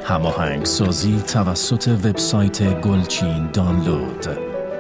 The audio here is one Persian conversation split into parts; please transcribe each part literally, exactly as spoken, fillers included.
هماهنگ سازی توسط وبسایت گلچین دانلود.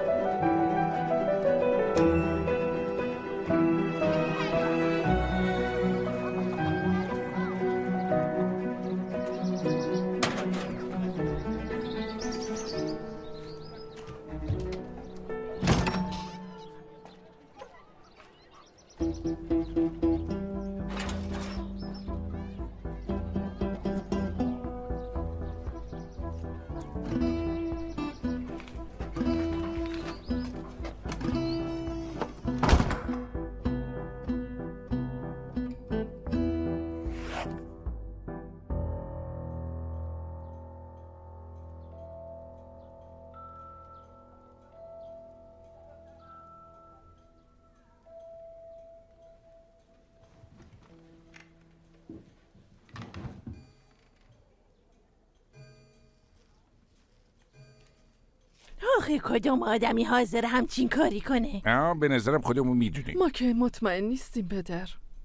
آخه کدوم آدمی حاضر همچین کاری کنه؟ آه به نظرم خودمون میدونیم. ما که مطمئن نیستیم پدر.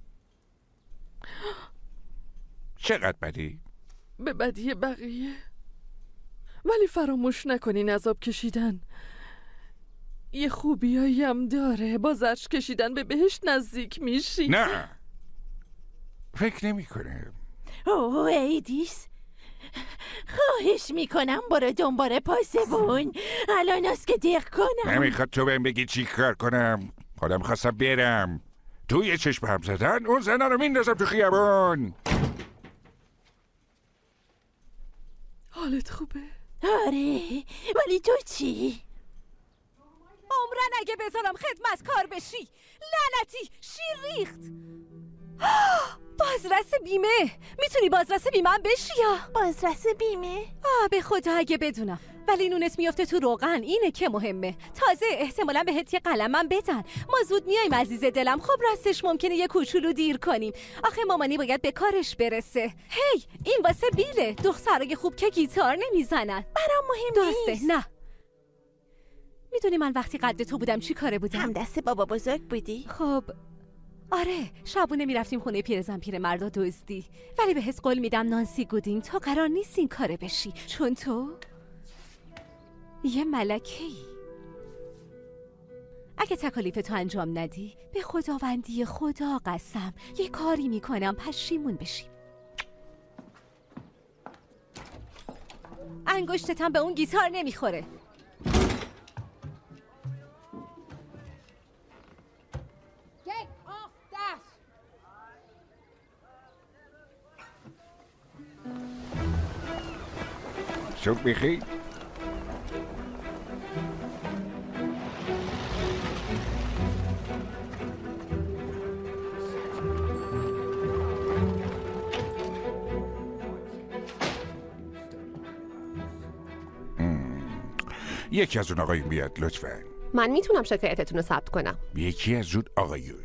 چقدر بدی؟ به بدی بقیه. ولی فراموش نکنین عذاب کشیدن یه خوبیایی هم داره. با زجر کشیدن به بهشت نزدیک میشی. نه فکر نمی کنم. اوه ایدیس، خواهش میکنم برو دنبال پاسبون. الان است که دق کنم. نمیخواد تو بهم بگی چی کار کنم. خودم خواستم برم. تو یه چشم هم زدن اون زنه رو میندازم تو خیابون. حالت خوبه؟ آره، ولی تو چی؟ عمرن اگه بذارم خدمتکار بشی. لعنتی شیر ریخت. بازرس بیمه. میتونی بازرس بیمه هم بشی یا؟ بازرس بیمه؟ آه به خدا اگه بدونم. ولی نونت میفته تو روغن، اینه که مهمه. تازه احتمالا بهت یه قلمم بدن. ما زود میایم عزیز دلم. خب راستش ممکنه یه کوچولو دیر کنیم. آخه مامانی باید به کارش برسه. هی این واسه بیله. دخترای خوب که گیتار نمیزنن. برام مهم درسته نیست. نه. میدونی من وقتی قد تو بودم چی کاره بودم؟ هم دست بابا بزرگ بودی؟ خب آره، شبونه میرفتیم خونه پیرزن پیر مردا دزدی. ولی به حس قول میدم نانسی گودینگ تو قرار نیست این کاره بشی، چون تو یه ملکه‌ای. اگه تکالیف تو انجام ندی به خداوندی خدا قسم یه کاری میکنم پشیمون بشی. انگشتتم به اون گیتار نمیخوره. صبح بخیر. یکی از اون آقایون بیاد لطفاً. من میتونم شکایتتون رو ثبت کنم. یکی از اون آقایون.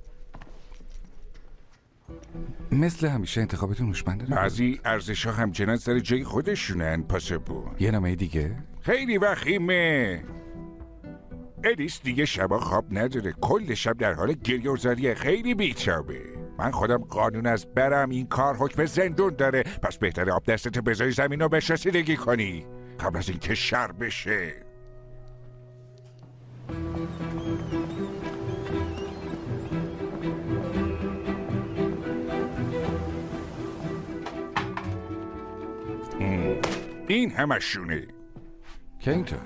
مثل همیشه انتخابتون هوشمنده. بعضی ارزش‌ها همچنان سر جای خودشونن. پاسبون یه نامه دیگه؟ خیلی وخیمه. الیس دیگه شبا خواب نداره. کل شب در حال گریه و زاریه. خیلی بی‌تابه. من خودم قانون از برم این کار حکم زندون داره. پس بهتره آب دستت بذاری زمین رو بهش رسیدگی کنی قبل از اینکه شر بشه. این همشونه. که اینطور؟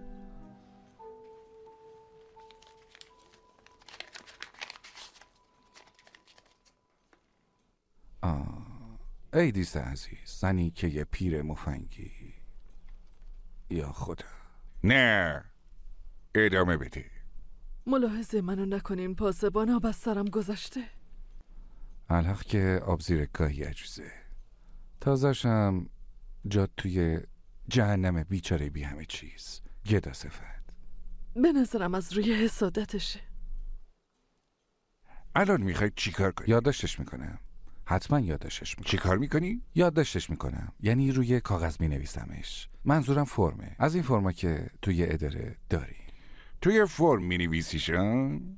آه ایدیس عزیز، زنی که یه پیر مفنگی. یا خدا. نه ادامه بده. ملاحظه منو نکنین پاسبان، آب از سرم گذشته. الحق که آب زیر گاهی عجوزه. تازه‌شم جاد توی جهنم بیچاره بی همه چیز. گدا صفت. به نظرم از روی حسادتشه. الان میخوای چی کار کنی؟ یادداشتش میکنم. حتما یادداشتش میکنم. چی کار میکنی؟ یادداشتش میکنم، یعنی روی کاغذ مینویسمش. منظورم فرمه. از این فرما که توی اداره داری. توی فرم مینویسیشن؟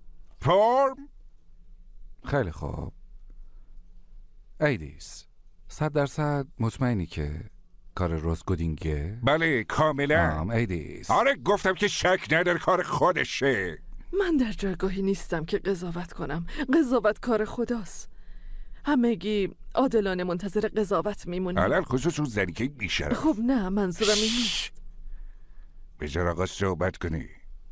فرم؟ خیلی خوب ایدیس، صد درصد مطمئنی که کار روز گودینگه؟ بله کاملا. آم ایدیس. آره گفتم که شک نداره کار خودشه. من در جایگاهی نیستم که قضاوت کنم. قضاوت کار خداست. همگی عادلانه منتظر قضاوت میمونیم. علل خصوص اون زنی که بیشرف. خب نه منظورم این نیست. بذار آقا صحبت کنی.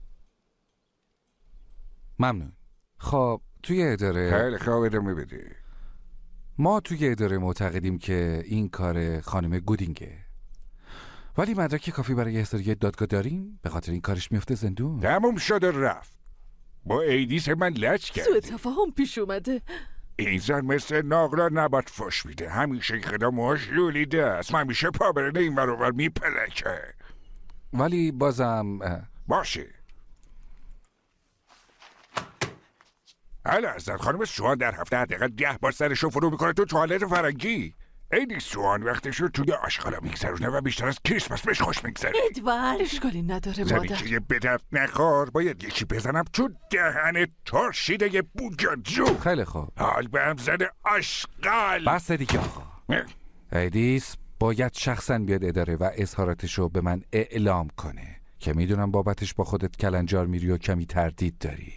ممنون. خب توی اداره خیلی خواب ادامه بده. ما توی اداره معتقدیم که این کار خانم گودینگه، ولی مدرک کافی برای احضاریه دادگاه داریم. به خاطر این کارش میفته زندون. تموم شده رفت. با ایدیس من لچ کردی. سوء تفاهم پیش اومده. این زن مثل ناقلا نبات فش میده. همیشه خدا موش لولیده است. من همیشه پا برنه این برابر میپلکه. ولی بازم باشه. حالا ازت خانم سوان در هفته حداقل ده بار سرشو فرو میکنه تو توالت فرنگی. ایدی سوان وقتشو توی آشغالا میگذرونه و بیشتر از کریسمس بهش خوش میگذره. ادوارد اشکالی نداره زنی مادر. که یه بدرد نخور باید یکی بزنم تو دهن ترشیده یه بوجاجو. خیلی خوب. حال به هم زده آشغال. بس دیگه آقا. ایدیس باید شخصا بیاد اداره و اظهاراتشو به من اعلام کنه که میدونم بابتش با خودت کلنجار میری و کمی تردید داری.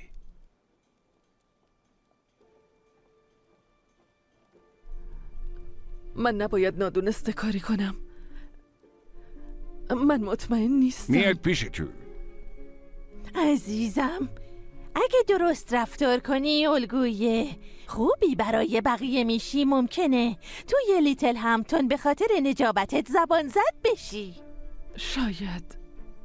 من نباید نادونسته کاری کنم. من مطمئن نیستم. میاد پیش تو. عزیزم، اگه درست رفتار کنی الگوی خوبی برای بقیه میشی. ممکنه توی لیتل همتون به خاطر نجابتت زبان زد بشی. شاید.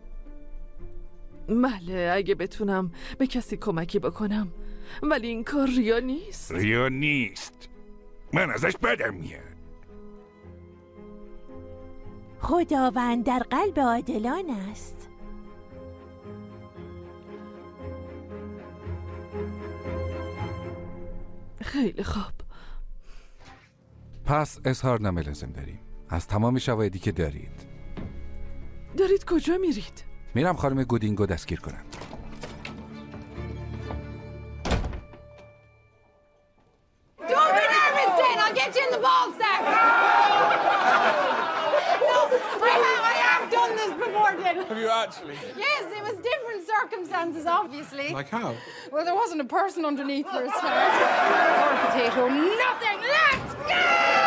بله اگه بتونم به کسی کمکی بکنم، ولی این کار ریا نیست. ریا نیست. من ازش بدم میاد. خداوند در قلب عادلان است. خیلی خوب. پس اظهارنامه لازم داریم از تمام شواهدی که دارید. دارید کجا میرید؟ میرم خانم گودینگو دستگیر کنم. Have you actually? Yes, it was different circumstances, obviously. Like how? Well, there wasn't a person underneath for a start. Or a potato, nothing. Let's go!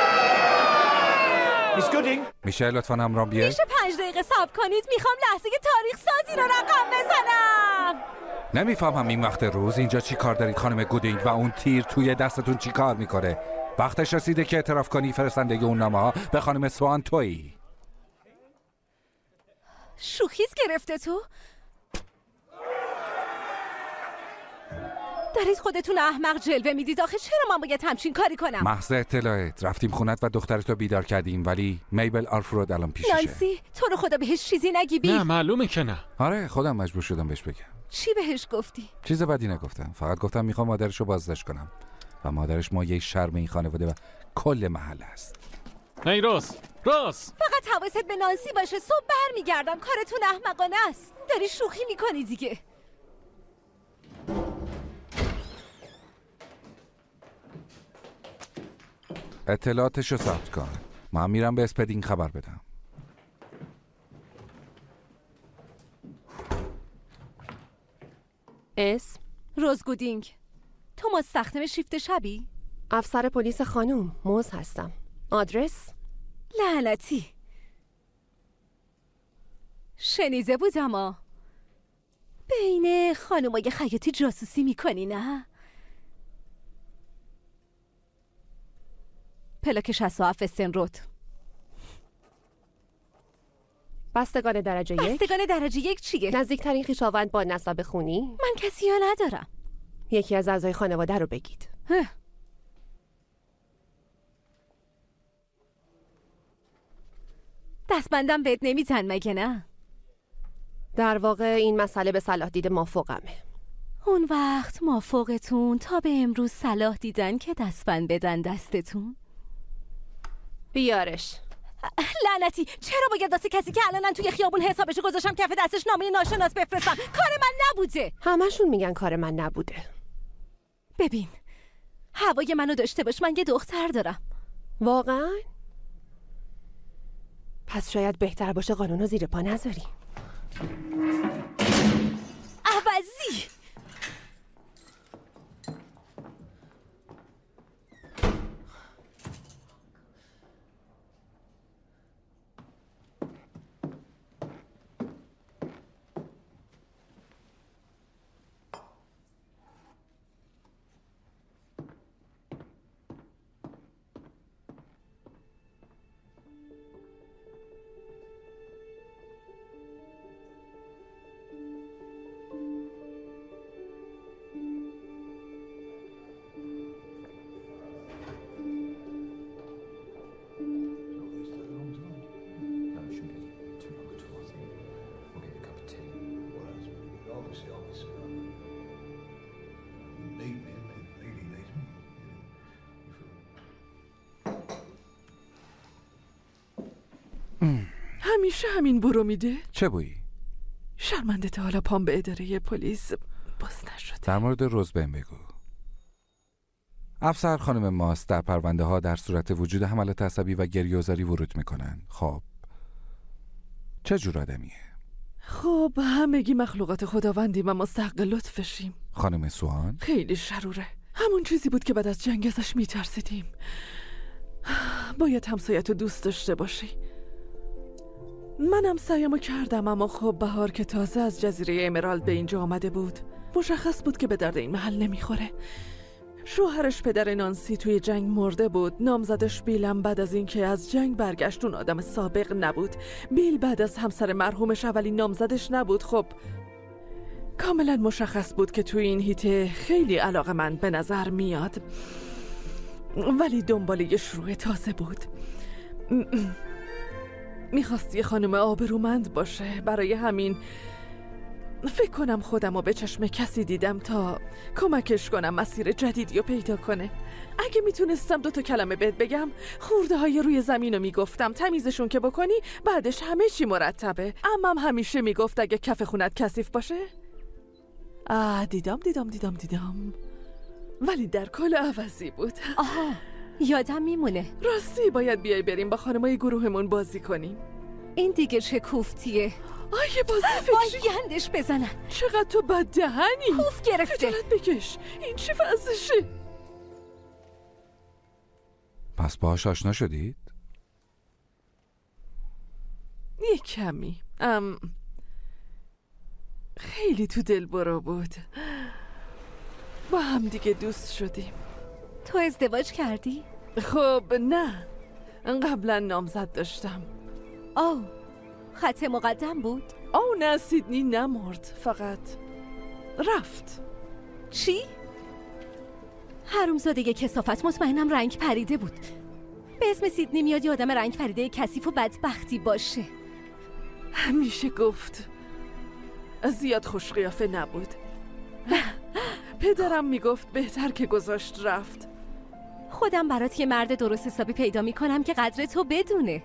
Miss Gooding. میشه لطفاً همراهم بیاید؟ میشه پنج دقیقه صبر کنید؟ میخوام لحظه تاریخ سازی رو رقم بزنم. نمیفهمم این وقت روز اینجا چی کار دارید خانم گودینگ و اون تیر توی دستتون چی کار میکنه؟ وقتش رسیده که اعتراف کنی فرستنده اون نامه ها به خانم سوان تویی. شوخیز گرفته تو؟ دارید خودتون احمق جلوه میدید. آخه چرا من باید همچین کاری کنم؟ محض اطلاعت رفتیم خونت و دخترتو بیدار کردیم، ولی میبل آلفرود الان پیششه. نانسی تو رو خدا بهش چیزی نگی بی؟ نه معلومه که نه. آره خودم مجبور شدم بهش بگم. چی بهش گفتی؟ چیز بدی نگفتم، فقط گفتم میخوام مادرشو بازداشت کنم و مادرش مایه شرم این خانواده و کل محله است. هی راس راس فقط حواست به نانسی باشه. صبح برمیگردم. کارتون احمقانه است. داری شوخی میکنی دیگه. اطلاعاتشو ثبت کن. من میرم به اسپدینگ خبر بدم. اسم روز گودینگ. تو مستخدم شیفت شبی؟ افسر پلیس خانوم موز هستم. آدرس؟ لعنتی شنیده بودم ها بین خانمای خیاطی جاسوسی میکنی نه؟ پلاک شصت و هفت استن رود. بستگان درجه یک. بستگان درجه یک چیه؟ نزدیکترین خویشاوند با نسب خونی. من کسی ها ندارم. یکی از اعضای خانواده رو بگید. هه. دستبندم بهت نمیزن مگه نه؟ در واقع این مسئله به صلاح دید مافوقمه. اون وقت مافوقتون تا به امروز صلاح دیدن که دستبند بدن دستتون؟ بیارش. لعنتی چرا باید واسه کسی که الانن توی خیابون حسابشو گذاشتم کف دستش نامه ناشناس بفرستم؟ کار من نبوده. همشون میگن کار من نبوده. ببین هوای منو داشته باش، من یه دختر دارم. واقعا؟ پس شاید بهتر باشه قانون رو زیر پا نذاری. عوضی همیشه همین برو میده؟ چه بویی؟ شرمنده تا حالا پام به اداره پلیس باز نشده. در مورد روزبن بگو. افسر خانم ماست در پرونده ها در صورت وجود حملات عصبی و گریه‌آذاری ورود میکنن. خب چه جور آدمیه؟ خب همگی مخلوقات خداوندیم و مستحق لطفشیم. خانم سوهان؟ خیلی شروره. همون چیزی بود که بعد از جنگ ازش میترسیدیم. باید همسایتو دوست داشته باشی. منم سعیمو کردم، اما خب بهار که تازه از جزیره امرالد به اینجا آمده بود مشخص بود که به درد این محل نمیخوره. شوهرش پدر نانسی توی جنگ مرده بود. نامزدش بیلم بعد از اینکه از جنگ برگشت اون آدم سابق نبود. بیل بعد از همسر مرحومش اولین نامزدش نبود. خب کاملا مشخص بود که توی این هیته خیلی علاقه‌مند به نظر میاد، ولی دنبال یه شروع تازه بود. میخواست یه خانم آبرومند باشه. برای همین فکر کنم خودم رو به چشم کسی دیدم تا کمکش کنم مسیر جدیدی رو پیدا کنه. اگه میتونستم دو تا کلمه بهت بگم، خورده های روی زمین رو میگفتم تمیزشون که بکنی بعدش همه چی مرتبه. امم همیشه میگفت اگه کف خونت کثیف باشه. آه دیدم دیدم دیدم دیدم ولی در کل عوضی بود. آها یادم میمونه. راستی باید بیای بریم با خانمای گروهمون بازی کنیم. این دیگه چه کوفتیه؟ آیه بازی فکری گندش بزنن. چقدر تو بددهنی. کوف گرفته. خجالت بکش. این چی وضعشه؟ پس باهاش آشنا شدید؟ یه کمی. ام خیلی تو دل برو بود. با هم دیگه دوست شدیم. تو ازدواج کردی؟ خب نه، قبلا نامزد داشتم. آه خط مقدم بود؟ آه نه، سیدنی نمرد، فقط رفت. چی؟ حرومزاده کثافت، مطمئنم رنگ پریده بود. به اسم سیدنی میاد یه آدم رنگ پریده کثیف و بدبختی باشه. همیشه گفت زیاد خوش قیافه نبود. پدرم میگفت بهتر که گذاشت رفت. خودم برات یه مرد درست حسابی پیدا میکنم که قدر تو بدونه.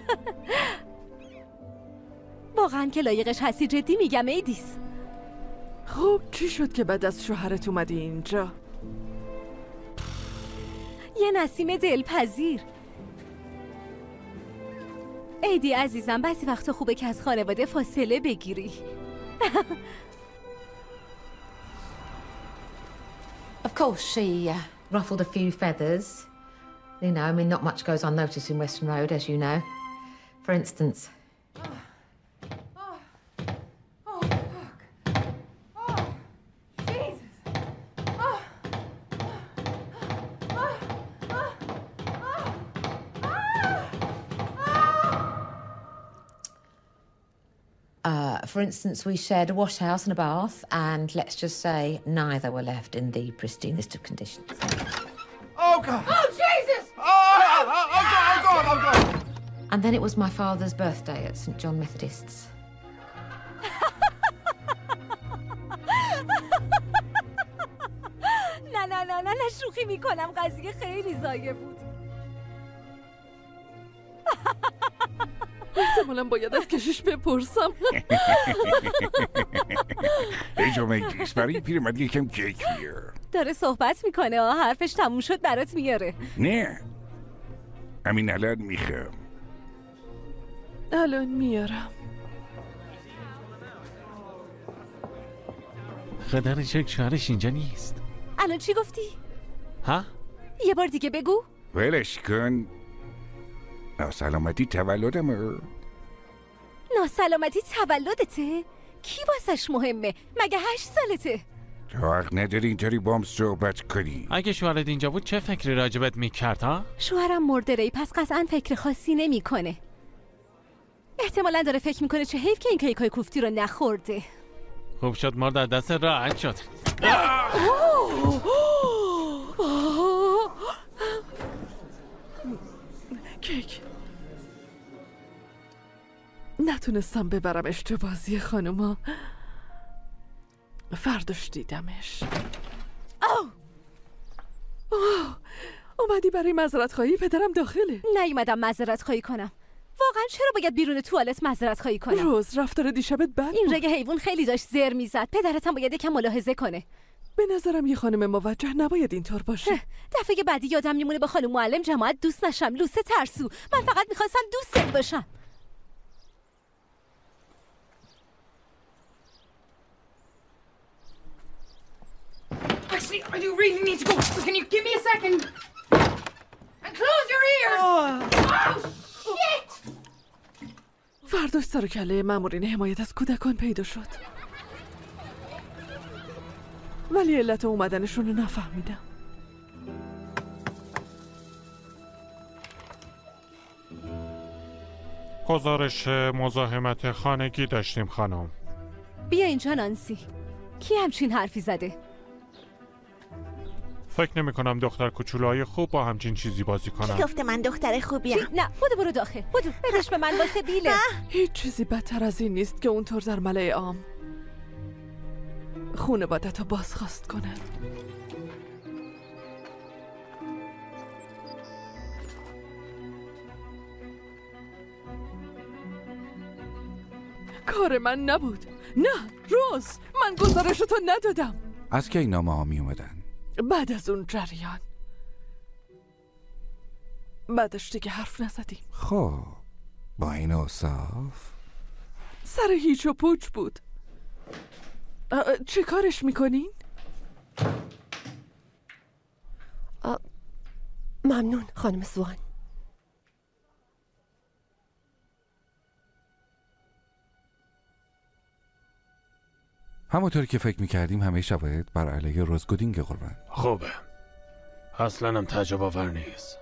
واقعا که لایقش هستی، جدی میگم ایدیس. خب چی شد که بعد از شوهرت اومدی اینجا؟ یه نسیم دلپذیر. ایدی عزیزم، بعضی وقتا خوبه که از خانواده فاصله بگیری. Of course, she uh, ruffled a few feathers. You know, I mean, not much goes unnoticed in Western Road, as you know. For instance... Uh, for instance, we shared a wash house and a bath, and let's just say neither were left in the pristinest of conditions. Oh, God! Oh, Jesus! Oh, oh, oh, oh, God, oh, God, oh, God! And then it was my father's birthday at Saint John Methodists. نه نه نه نه نه شوخی میکنم، قضیه خیلی زایه بود. احتمالا باید از کشش بپرسم. اجامه گیس برای پیرمرد یکم کیک بیار. داره صحبت میکنه، آه حرفش تموم شد برات میاره. نه همین الان میخوام. الان میارم. خدر شک شوهرش اینجا نیست. الان چی گفتی؟ ها؟ یه بار دیگه بگو. ولش کن. ناسلامتی تولدمه. ناسلامتی تولدته؟ کی واسش مهمه؟ مگه هشت سالته؟ تو حق نداری اینطوری با هم صحبت کنی. اگه شوهرت اینجا بود چه فکری راجبت میکرد ها؟ شوهرم مرده ری، پس قطعا فکر خاصی نمیکنه. احتمالاً داره فکر میکنه چه حیف که این کیکای کوفتی رو نخورده. خوب شد مرد از دست راحت شد. کیک نتونستم ببرمش تو بازی خانوما. فرداش دیدمش. اوه اوه اومدی برای معذرت خواهی؟ پدرم داخله. نیومدم معذرت خواهی کنم. واقعا چرا باید بیرون توالت معذرت خواهی کنم؟ روز رفتار دیشبت بد این بود. رگ حیوان خیلی داشت زر میزد. پدرت هم باید یکم ملاحظه کنه. به نظرم یه خانم موجه نباید اینطور باشه. دفعه بعدی یادم میمونه با خانم معلم جماعت دوست نشم. لوسه ترسو. من فقط میخواستم دوستت باشم. Actually, I do really need to go. Can you give me a second? And close your ears! Oh, shit! فرداش سر و کله مامورین حمایت از کودکان پیدا شد. ولی علت اومدنشون رو نفهمیدم. گزارش مزاحمت خانگی داشتیم خانم. بیا اینجا نانسی. کی همچین حرفی زده؟ فکر نمی کنم دختر کوچولوهای خوب با همچین چیزی بازی کنم. کی گفته من دختر خوبیم؟ نه بودو برو داخل. بودو بدش به من واسه بیله. هیچ چیزی بدتر از این نیست که اونطور در ملأ عام خانواده‌تو بازخواست کنن. کار من نبود. نه روز، من گزارشتو ندادم. از کی نامه ها می اومدن؟ بعد از اون جریان. بعدش دیگه حرف نزدیم. خب با این اوصاف سر هیچ و پوچ بود. چه کارش میکنین؟ ممنون خانم سوان. همونطور که فکر میکردیم همه شواهد بر علیه روز گودینگ قربان. خوبه. اصلا هم تعجب آور نیست.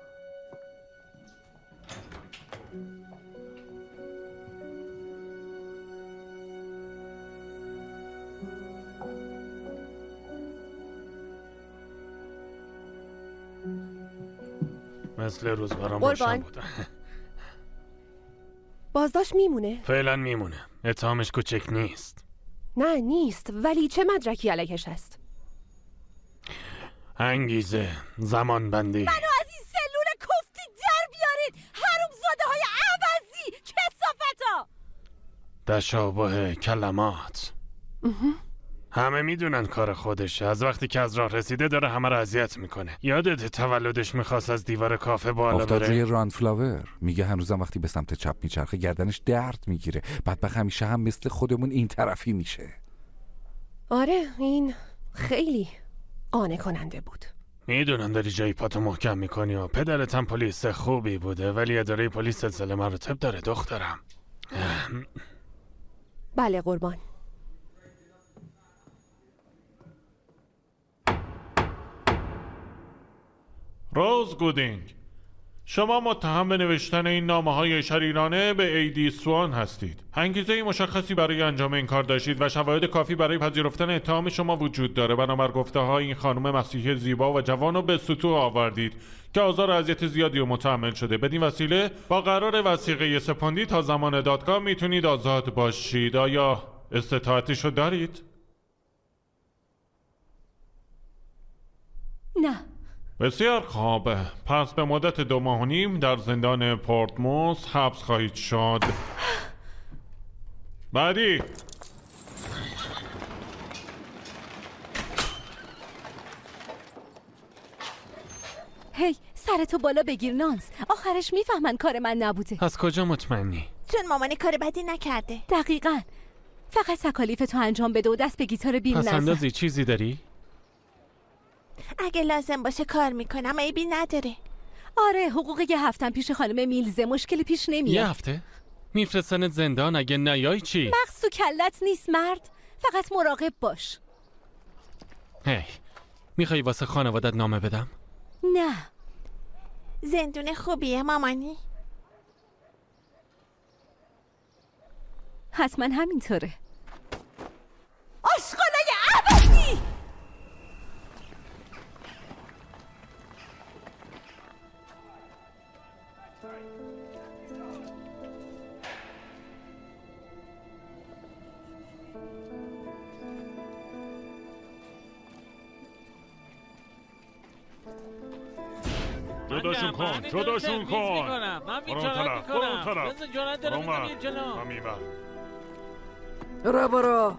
مثل روز برام روشن بود. بازداشت میمونه؟ فعلا میمونه. اتهامش کوچک نیست. نه نیست، ولی چه مدرکی علیهش هست؟ انگیزه، زمان بندی. منو از این سلول کفتی در بیارید حرومزاده های عوضی. کثافتا تشابه کلمات. همه میدونن کار خودشه. از وقتی که از راه رسیده داره همه رو اذیت میکنه. یادت تولدش میخواست از دیوار کافه بالا افتاد بره؟ روی رانفلاور. میگه هنوزم وقتی به سمت چپ میچرخه گردنش درد میگیره. بدبخت همیشه هم مثل خودمون این طرفی میشه. آره این خیلی قانع کننده بود. میدونم داری جایی پاتو محکم میکنی و پدرت هم پلیس خوبی بوده، ولی اداره پلیس سلسله مراتب داره دخترم. بله قربان. روز گودینگ، شما متهم به نوشتن این نامه‌های شریرانه به ایدی سوان هستید. انگیزه مشخصی برای انجام این کار داشتید و شواهد کافی برای پذیرفتن اتهام شما وجود داره. بنابر گفته‌های این خانم مسیحی زیبا و جوان رو به سطوح آوردید که آزار و اذیت زیادی رو متحمل شده. بدین وسیله با قرار وثیقه سپاندی تا زمان دادگاه میتونید آزاد باشید. آیا استطاعتشو دارید؟ نه. بسیار خوب. پس به مدت دو ماه و نیم در زندان پورتموس حبس خواهید شد. بعدی. هی سرتو بالا بگیر نانس. آخرش میفهمن کار من نبوده. از کجا مطمئنی؟ چون مامانی کار بدی نکرده. دقیقاً. فقط تکالیف تو انجام بده و دست به گیتار بیل نزن. پس اندازی چیزی داری؟ اگه لازم باشه کار میکنم، عیبی نداره. آره، حقوق یه هفتم پیش خانم میلزه مشکلی پیش نمیاد. یه هفته؟ میفرستنت زندان اگه نیای چی؟ مغز تو کلت نیست مرد، فقط مراقب باش. هی، میخوای واسه خانوادت نامه بدم؟ نه. زندون خوبیه مامانی؟ حتما همینطوره. آشغالای عباسی! جداشون کن جداشون کن. من بیچارت میکنم. بزن جانت دارم میکنی جلو. را برو.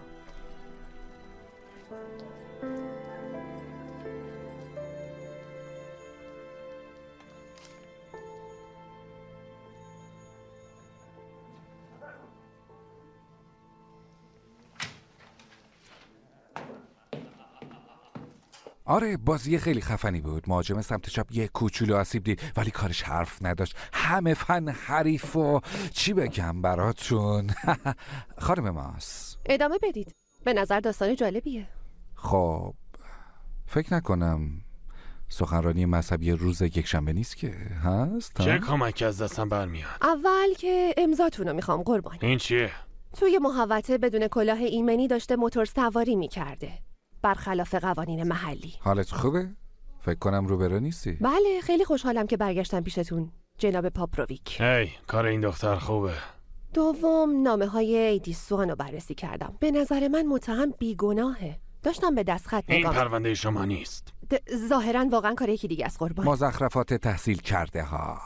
آره بازی خیلی خفنی بود. مهاجم سمت چپ یک کوچولو آسیب دید ولی کارش حرف نداشت. همه فن حریف و چی بگم براتون. خانم ماس ادامه بدید. به نظر داستان جالبیه. خب فکر نکنم سخنرانی مذهبی روز یک شنبه نیست که هست. چه کمکی از دستم برمیاد؟ اول که امضاتون رو میخوام قربان. این چیه؟ توی محوطه بدون کلاه ایمنی داشته موتور سواری میکرده برخلاف قوانین محلی. حالت خوبه؟ فکر کنم روبرو نیستی. بله خیلی خوشحالم که برگشتم پیشتون جناب پاپرویک. هی کار این دختر خوبه. دوم نامه های ایدی سوان رو بررسی کردم. به نظر من متهم بیگناهه. داشتم به دستخط نگاه. این پرونده شما نیست. ظاهرا واقعا کار یکی دیگه است قربان. مزخرفات تحصیل کرده ها.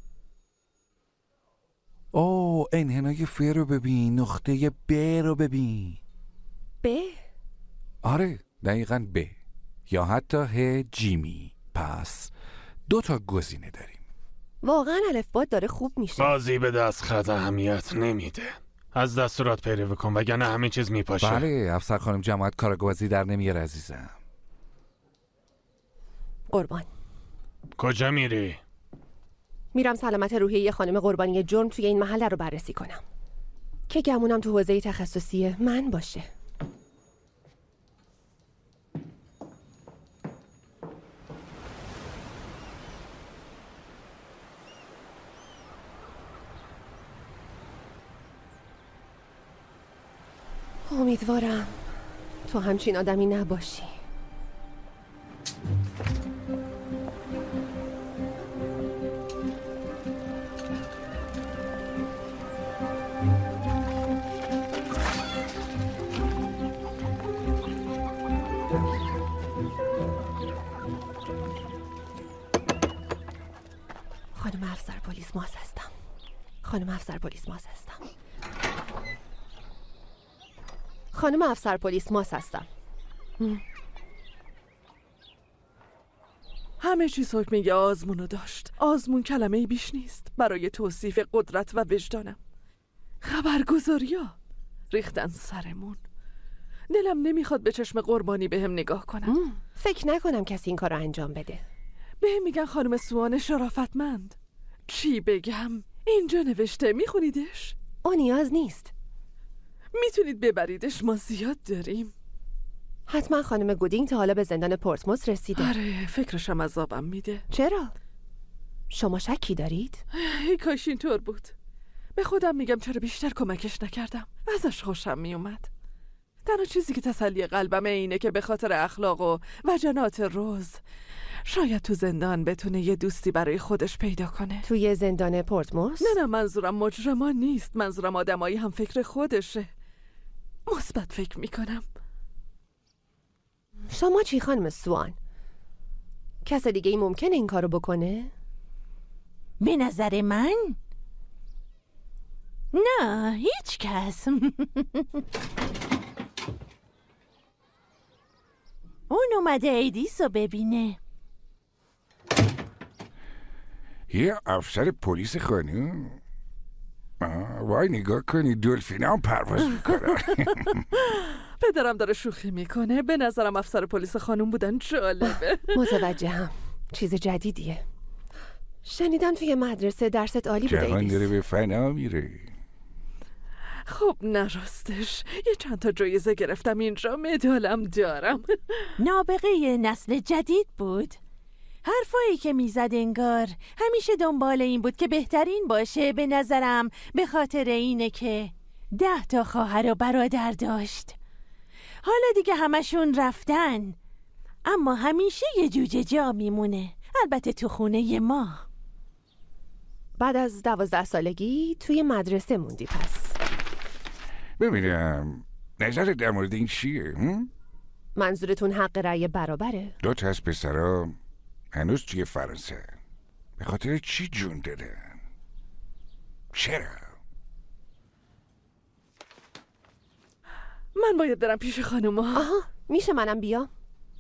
اوه انحنای ف رو ببین، نقطه ب رو ببین. ب؟ آره دقیقاً ب یا حتی ه جیمی. پس دو تا گزینه داریم. واقعا الفبات داره خوب میشه. بازی به دست خط اهمیت نمیده. از دستورات پیروی کن وگرنه همه چیز میپاشه. بله افسر خانم جماعت کارگوازی در نمیاره عزیزم. قربان کجا میری؟ میرم سلامت روحیه خانم قربانی جرم توی این محله رو بررسی کنم که گمونم تو حوزه تخصصی من باشه. امیدوارم تو همچین آدمی نباشی. خانم افسر پلیس ماس هستم. خانم افسر پلیس ماس هستم. خانم افسر پلیس ماس هستم. همه چیز حکم آزمونو داشت. آزمون کلمه‌ای بیش نیست برای توصیف قدرت و وجدانم. خبرگزاریا ریختن سرمون. دلم نمیخواد به چشم قربانی بهم نگاه کنم. ام. فکر نکنم کسی این کار رو انجام بده. بهم میگن خانم سوان شرافتمند. چی بگم؟ اینجا نوشته، میخونیدش؟ او نیاز نیست. میتونید ببریدش، ما زیاد داریم. حتما خانم گودینگ تا حالا به زندان پورتموس رسیده. آره فکرشم عذابم میده. چرا؟ شما شکی دارید؟ ای کاش اینطور بود. به خودم میگم چرا بیشتر کمکش نکردم. ازش خوشم میومد. تنها چیزی که تسلی قلبمه اینه که به خاطر اخلاق و وجنات روز شاید تو زندان بتونه یه دوستی برای خودش پیدا کنه. توی زندان پورتموس؟ نه نه منظورم مجرمان نیست. منظورم آدمایی هم فکر خودشه. مثبت فکر میکنم. شما چی خانم سوان؟ کس دیگه ای ممکنه این کارو بکنه؟ به نظر من نه هیچ کس. اون اومده ایدیسو ببینه. یه افسر پلیس خانم؟ وای نگاه کنی دلفین هم پرواز میکنه. پدرم داره شوخی میکنه. به نظرم افسر پلیس خانم بودن جالبه. متوجهم. چیز جدیدیه. شنیدم توی مدرسه درست عالی بوده. جوان داره به فنا میره. خب نراستش یه چند تا جایزه گرفتم اینجا، مدالم دارم. نابغه نسل جدید بود. حرفایی که میزد انگار همیشه دنبال این بود که بهترین باشه. به نظرم به خاطر اینه که ده تا خواهر و برادر داشت. حالا دیگه همشون رفتن، اما همیشه یه جوجه جا میمونه. البته تو خونه ما. بعد از دوازده سالگی توی مدرسه موندی پس. ببینم نظرت در مورد این چیه؟ هم؟ منظورتون حق رأی برابره؟ دو تا از پسرا هنوز توی فرانسه. به خاطر چی جون دادن؟ چرا؟ من باید برم پیش خانوما. آها میشه منم بیام؟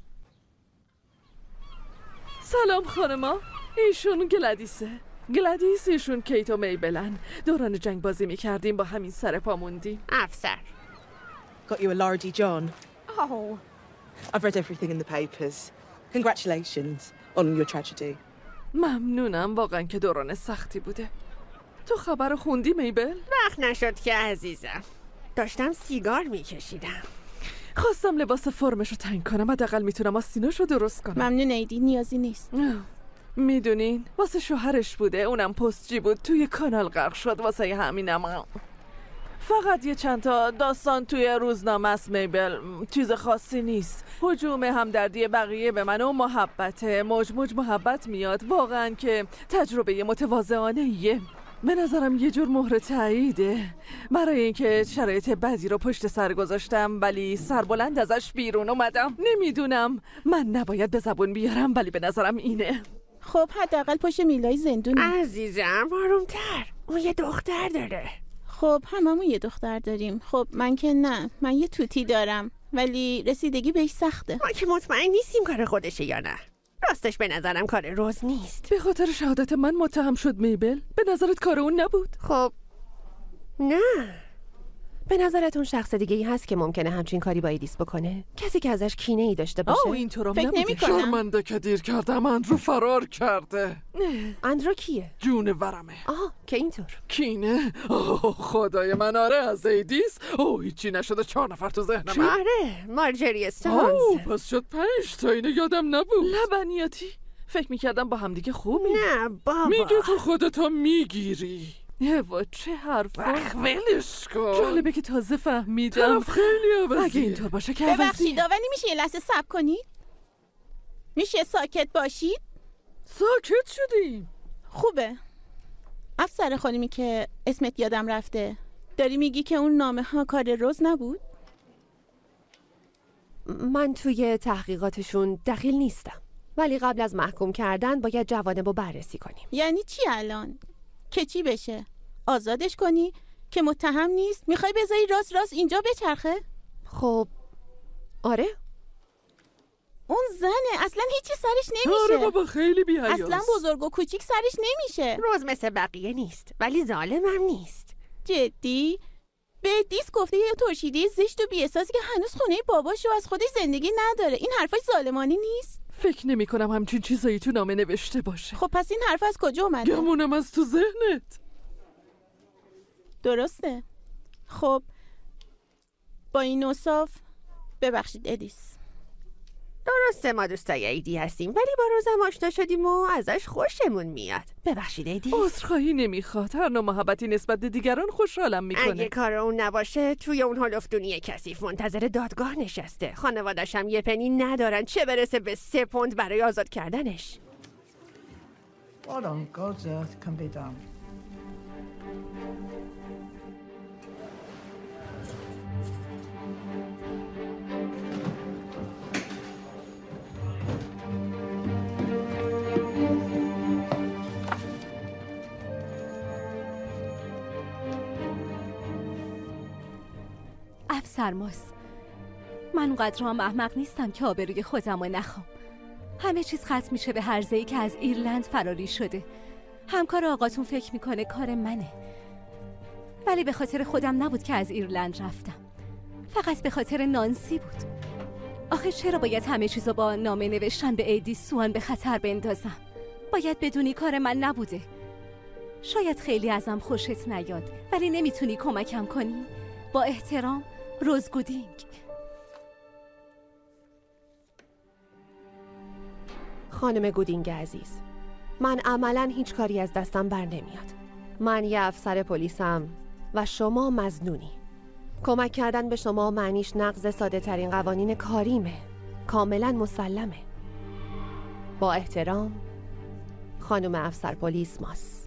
سلام خانوما، ایشون گلادیسه. گلادیس، ایشون کیت و میبلن. دوران جنگ بازی میکردیم، با همین سر پا موندیم. افسر. Got you a largy John. Oh. I've read everything in the papers. Congratulations on your tragedy. ممنونم، واقعا که دوران سختی بوده. تو خبر خوندی میبل؟ وقت نشد که عزیزم، داشتم سیگار میکشیدم. خواستم لباس فرمشو تنگ کنم، حداقل میتونم آستیناشو درست کنم. ممنون ایدی، نیازی نیست. میدونین واسه شوهرش بوده، اونم پستچی بود، توی کانال غرق شد. واسه همینم فقط یه چند تا داستان توی روزنامه است میبل، چیز خاصی نیست. هجوم همدردی بقیه به من و محبت، موج موج محبت میاد. واقعا که تجربه متواضعانه ایه. به نظرم یه جور مهر تاییده برای اینکه شرایط بدی رو پشت سر گذاشتم ولی سربلند ازش بیرون اومدم. نمیدونم، من نباید به زبون بیارم ولی به نظرم اینه. خب حداقل پشت میلای زندونی. عزیزم آرومتر، اون یه دختر داره. خب هممون یه دختر داریم. خب من که نه، من یه توتی دارم ولی رسیدگی بهش سخته. ما که مطمئن نیستیم کار خودشه یا نه. راستش به نظرم کار روز نیست. به خاطر شهادت من متهم شد میبل؟ به نظرت کار اون نبود؟ خب نه. به نظرتون شخص دیگه ای هست که ممکنه همچین کاری با ایدیس بکنه؟ کسی که ازش کینه ای داشته باشه؟ آه اینطورم فکر نبوده. نمی‌کنم. شرمنده که دیر کردم. اندرو فرار کرده. اندرو کیه؟ جون ورمه. آها که اینطور. کینه؟ آه خدای من، آره از ایدیس. اوه هیچی نشده، چهار نفر تو ذهن من. آره مارجری استونز. اوه پس شد پنج تا، اینو یادم نبود. لبنیاتی. فکر میکردم با همدیگه خوبی. نه بابا، میگه تو خودتا میگیری. یوا چه حرفا. ولش کن. جالبه که تازه فهمیدم. طرف خیلی عوضیه. اگه اینطور باشه که عوضیه. ببخشید ولی میشه یه لحظه صبر کنید؟ میشه ساکت باشید؟ ساکت شدیم. خوبه. افسر خانمی که اسمت یادم رفته، داری میگی که اون نامه ها کار روز نبود؟ من توی تحقیقاتشون دخیل نیستم، ولی قبل از محکوم کردن باید جوانب رو بررسی کنیم. یعنی چی الان؟ که چی بشه؟ آزادش کنی؟ که متهم نیست؟ میخوای بذاری راست راست اینجا بچرخه؟ خب آره. اون زنه، اصلا هیچی سرش نمیشه. آره بابا خیلی بی‌حیاست. اصلا بزرگ و کوچیک سرش نمیشه. روز مثل بقیه نیست ولی ظالمم نیست. جدی؟ به دیس گفته یه ترشیده زشت و بی‌احساسی که هنوز خونه باباش رو از خودش زندگی نداره. این حرفای ظالمانه نیست؟ فکر نمی کنم همچین چیزایی تو نامه نوشته باشه. خب پس این حرف از کجا اومده؟ گمونم از تو ذهنت. درسته. خب با این اوصاف ببخشید ادیس. درسته ما دوستای ایدی هستیم ولی با روزم آشنا شدیم و ازش خوشمون میاد. ببخشید ایدی. عذرخواهی نمیخواد. هر نوع محبتی نسبت به دیگران خوشحالم میکنه. اگه کار اون نباشه توی اون هالفدونی کثیف منتظر دادگاه نشسته. خانواده‌اش هم یه پنی ندارن، چه برسه به سه پوند برای آزاد کردنش. What on God's earth can be done? افسرماس، من اونقدر هم احمق نیستم که آبروی خودم رو نخوام. همه چیز ختم میشه به هرزه‌ای که از ایرلند فراری شده. همکار آقاتون فکر میکنه کار منه. ولی به خاطر خودم نبود که از ایرلند رفتم. فقط به خاطر نانسی بود. آخه چرا باید همه چیزو با نامه نوشتن به ایدی سوان به خطر بندازم؟ باید بدونی کار من نبوده. شاید خیلی ازم خوشت نیاد، ولی نمیتونی کمکم کنی؟ با احترام، روز گودینگ. خانم گودینگ عزیز، من عملاً هیچ کاری از دستم بر نمیاد. من یه افسر پلیسم و شما مظنونی. کمک کردن به شما معنیش نقض ساده ترین قوانین کاریمه. کاملاً مسلمه. با احترام، خانم افسر پلیس ماس.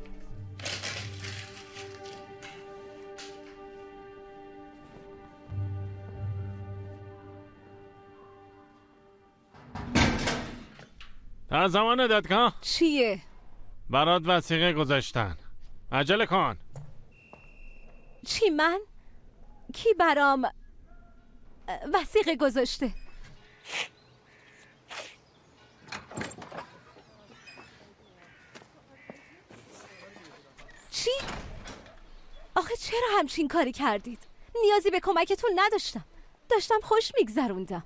تا زمان دادگاه چیه؟ برات وثیقه گذاشتن. عجله کن. چی من؟ کی برام وثیقه گذاشته؟ چی؟ آخه چرا همچین کاری کردید؟ نیازی به کمکتون نداشتم. داشتم خوش میگذروندم.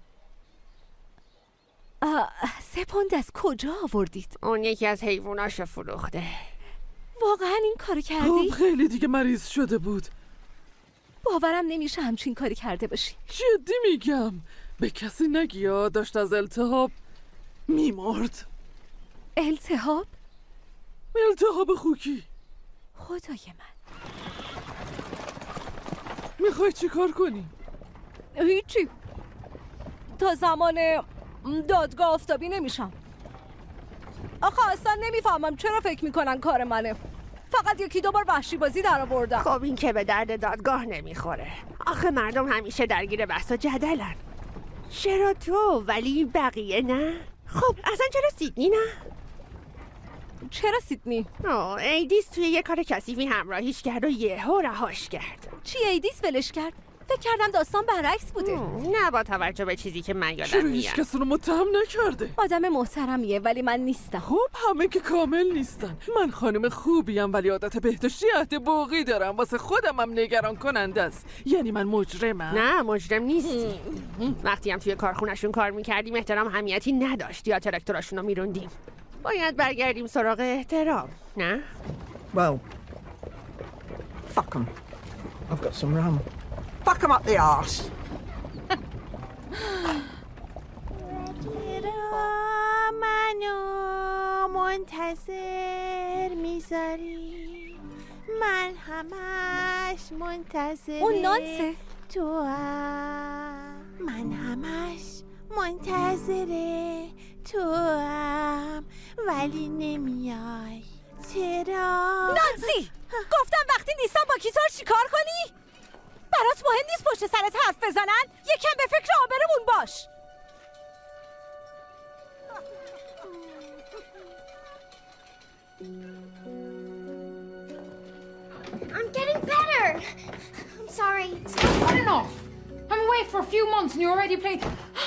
سه پوند از کجا آوردید؟ اون یکی از حیواناشو فروخته. واقعا این کارو کردی؟ خب خیلی دیگه مریض شده بود. باورم نمیشه همچین کاری کرده باشی. جدی میگم. به کسی نگیا، داشت از التهاب میمرد. التهاب؟ التهاب خوکی. خدای من. میخوای چی کار کنی؟ هیچی. تا زمان دادگاه آفتابی نمیشم. آخه اصلا نمیفهمم چرا فکر میکنن کار منه. فقط یکی دو بار وحشی بازی در آوردم. خب این که به درد دادگاه نمیخوره. آخه مردم همیشه درگیر بحث و جدلن. چرا تو ولی بقیه نه؟ خب اصلا چرا سیدنی نه؟ چرا سیدنی؟ آه ایدیس توی یه کار کثیفی همراهیش کرد و یهو رهاش کرد. چی ایدیس ولش کرد؟ فکر کردم داستان برعکس بوده. نه با توجه به چیزی که من یادم چرا میاد. هیچ کس رو متهم نکرده؟ آدم محترمیه ولی من نیستم. خب همه که کامل نیستن. من خانم خوبیم ولی عادت بهداشتی عهد بوقی دارم. واسه خودم هم نگران کننده است. یعنی من مجرمم؟ نه مجرم نیستی. وقتی هم توی کارخونه‌شون کار میکردیم احترام همیتی نداشت یا تراکتوراشون رو میروندیم. باید برگردیم سراغ احترام، نه؟ Well, fuck them. I've got some rum. Fuck them up the arse. چرا منو منتظر میذاری؟ من همش منتظر اون نانسه؟ تو هم. من همش منتظر تو هم ولی نمیای. چرا؟ نانسی! گفتم وقتی نیستم با گیتار چیکار کنی؟ برات مهم نیست پشت سرت حرف بزنن؟ یکم به فکر آبرمون باش. I'm getting better. I'm sorry. It's not good enough. I'm away for a few months and you already played.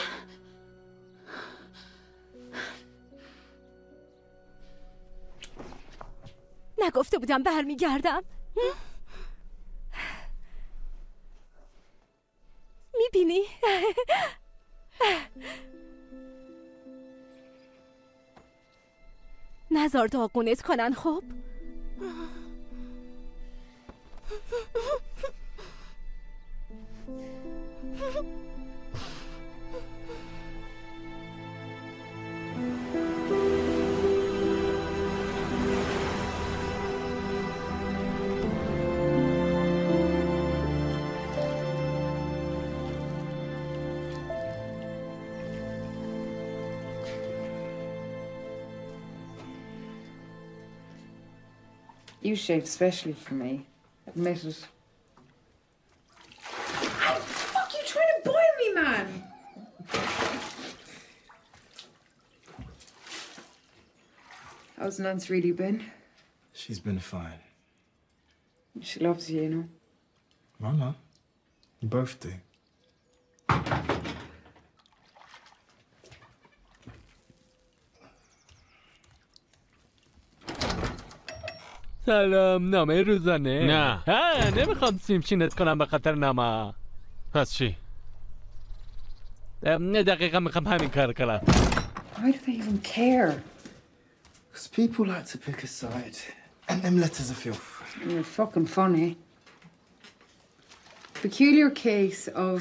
نگفته بودم برمیگردم. میبینی؟ نزار داغونت کنن. خب You shaved especially for me. Admit it. How the fuck you trying to boil me, man? How's Nance really been? She's been fine. She loves you, you know. Mama, you both do. سلام، نامه روزانه؟ نه. ها نمیخوام سیمچینت کنم به خاطر نامه. پس چی؟ نه دقیقا میخوام همین کار کنم. Why do they even care? Because people like to pick a side. And them letters are filth. You're fucking funny. Peculiar case of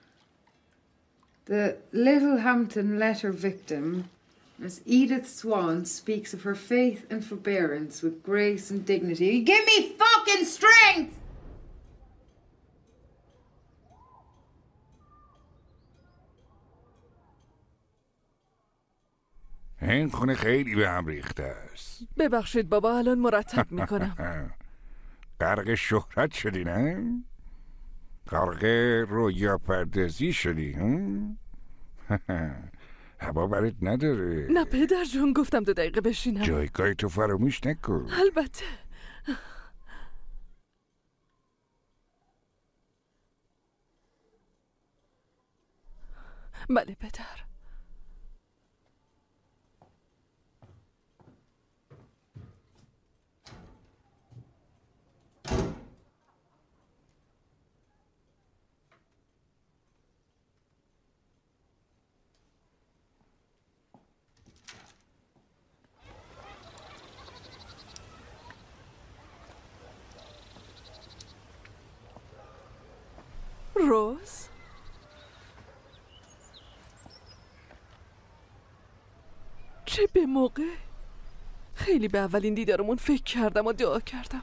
the Littlehampton letter victim, as Edith Swan speaks of her faith and forbearance with grace and dignity. Give me fucking strength! این خونه خیلی به هم ریخته است. ببخشید بابا، الان مرتب میکنم. غرق شهرت شدی نه؟ غرق رویا پردازی شدی هم؟ هوا برات نداره. نه پدر جون، گفتم دو دقیقه بشینم. جایگاه تو فراموش نکن. البته. بله پدر. روز؟ چه به موقع؟ خیلی به اولین دیدارمون فکر کردم و دعا کردم.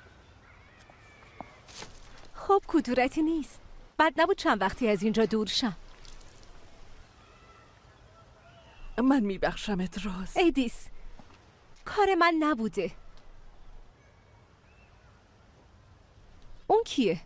خب کدورتی نیست. بد نبود چند وقتی از اینجا دور شم. من میبخشمت روز. ایدیس، کار من نبوده. اون کیه؟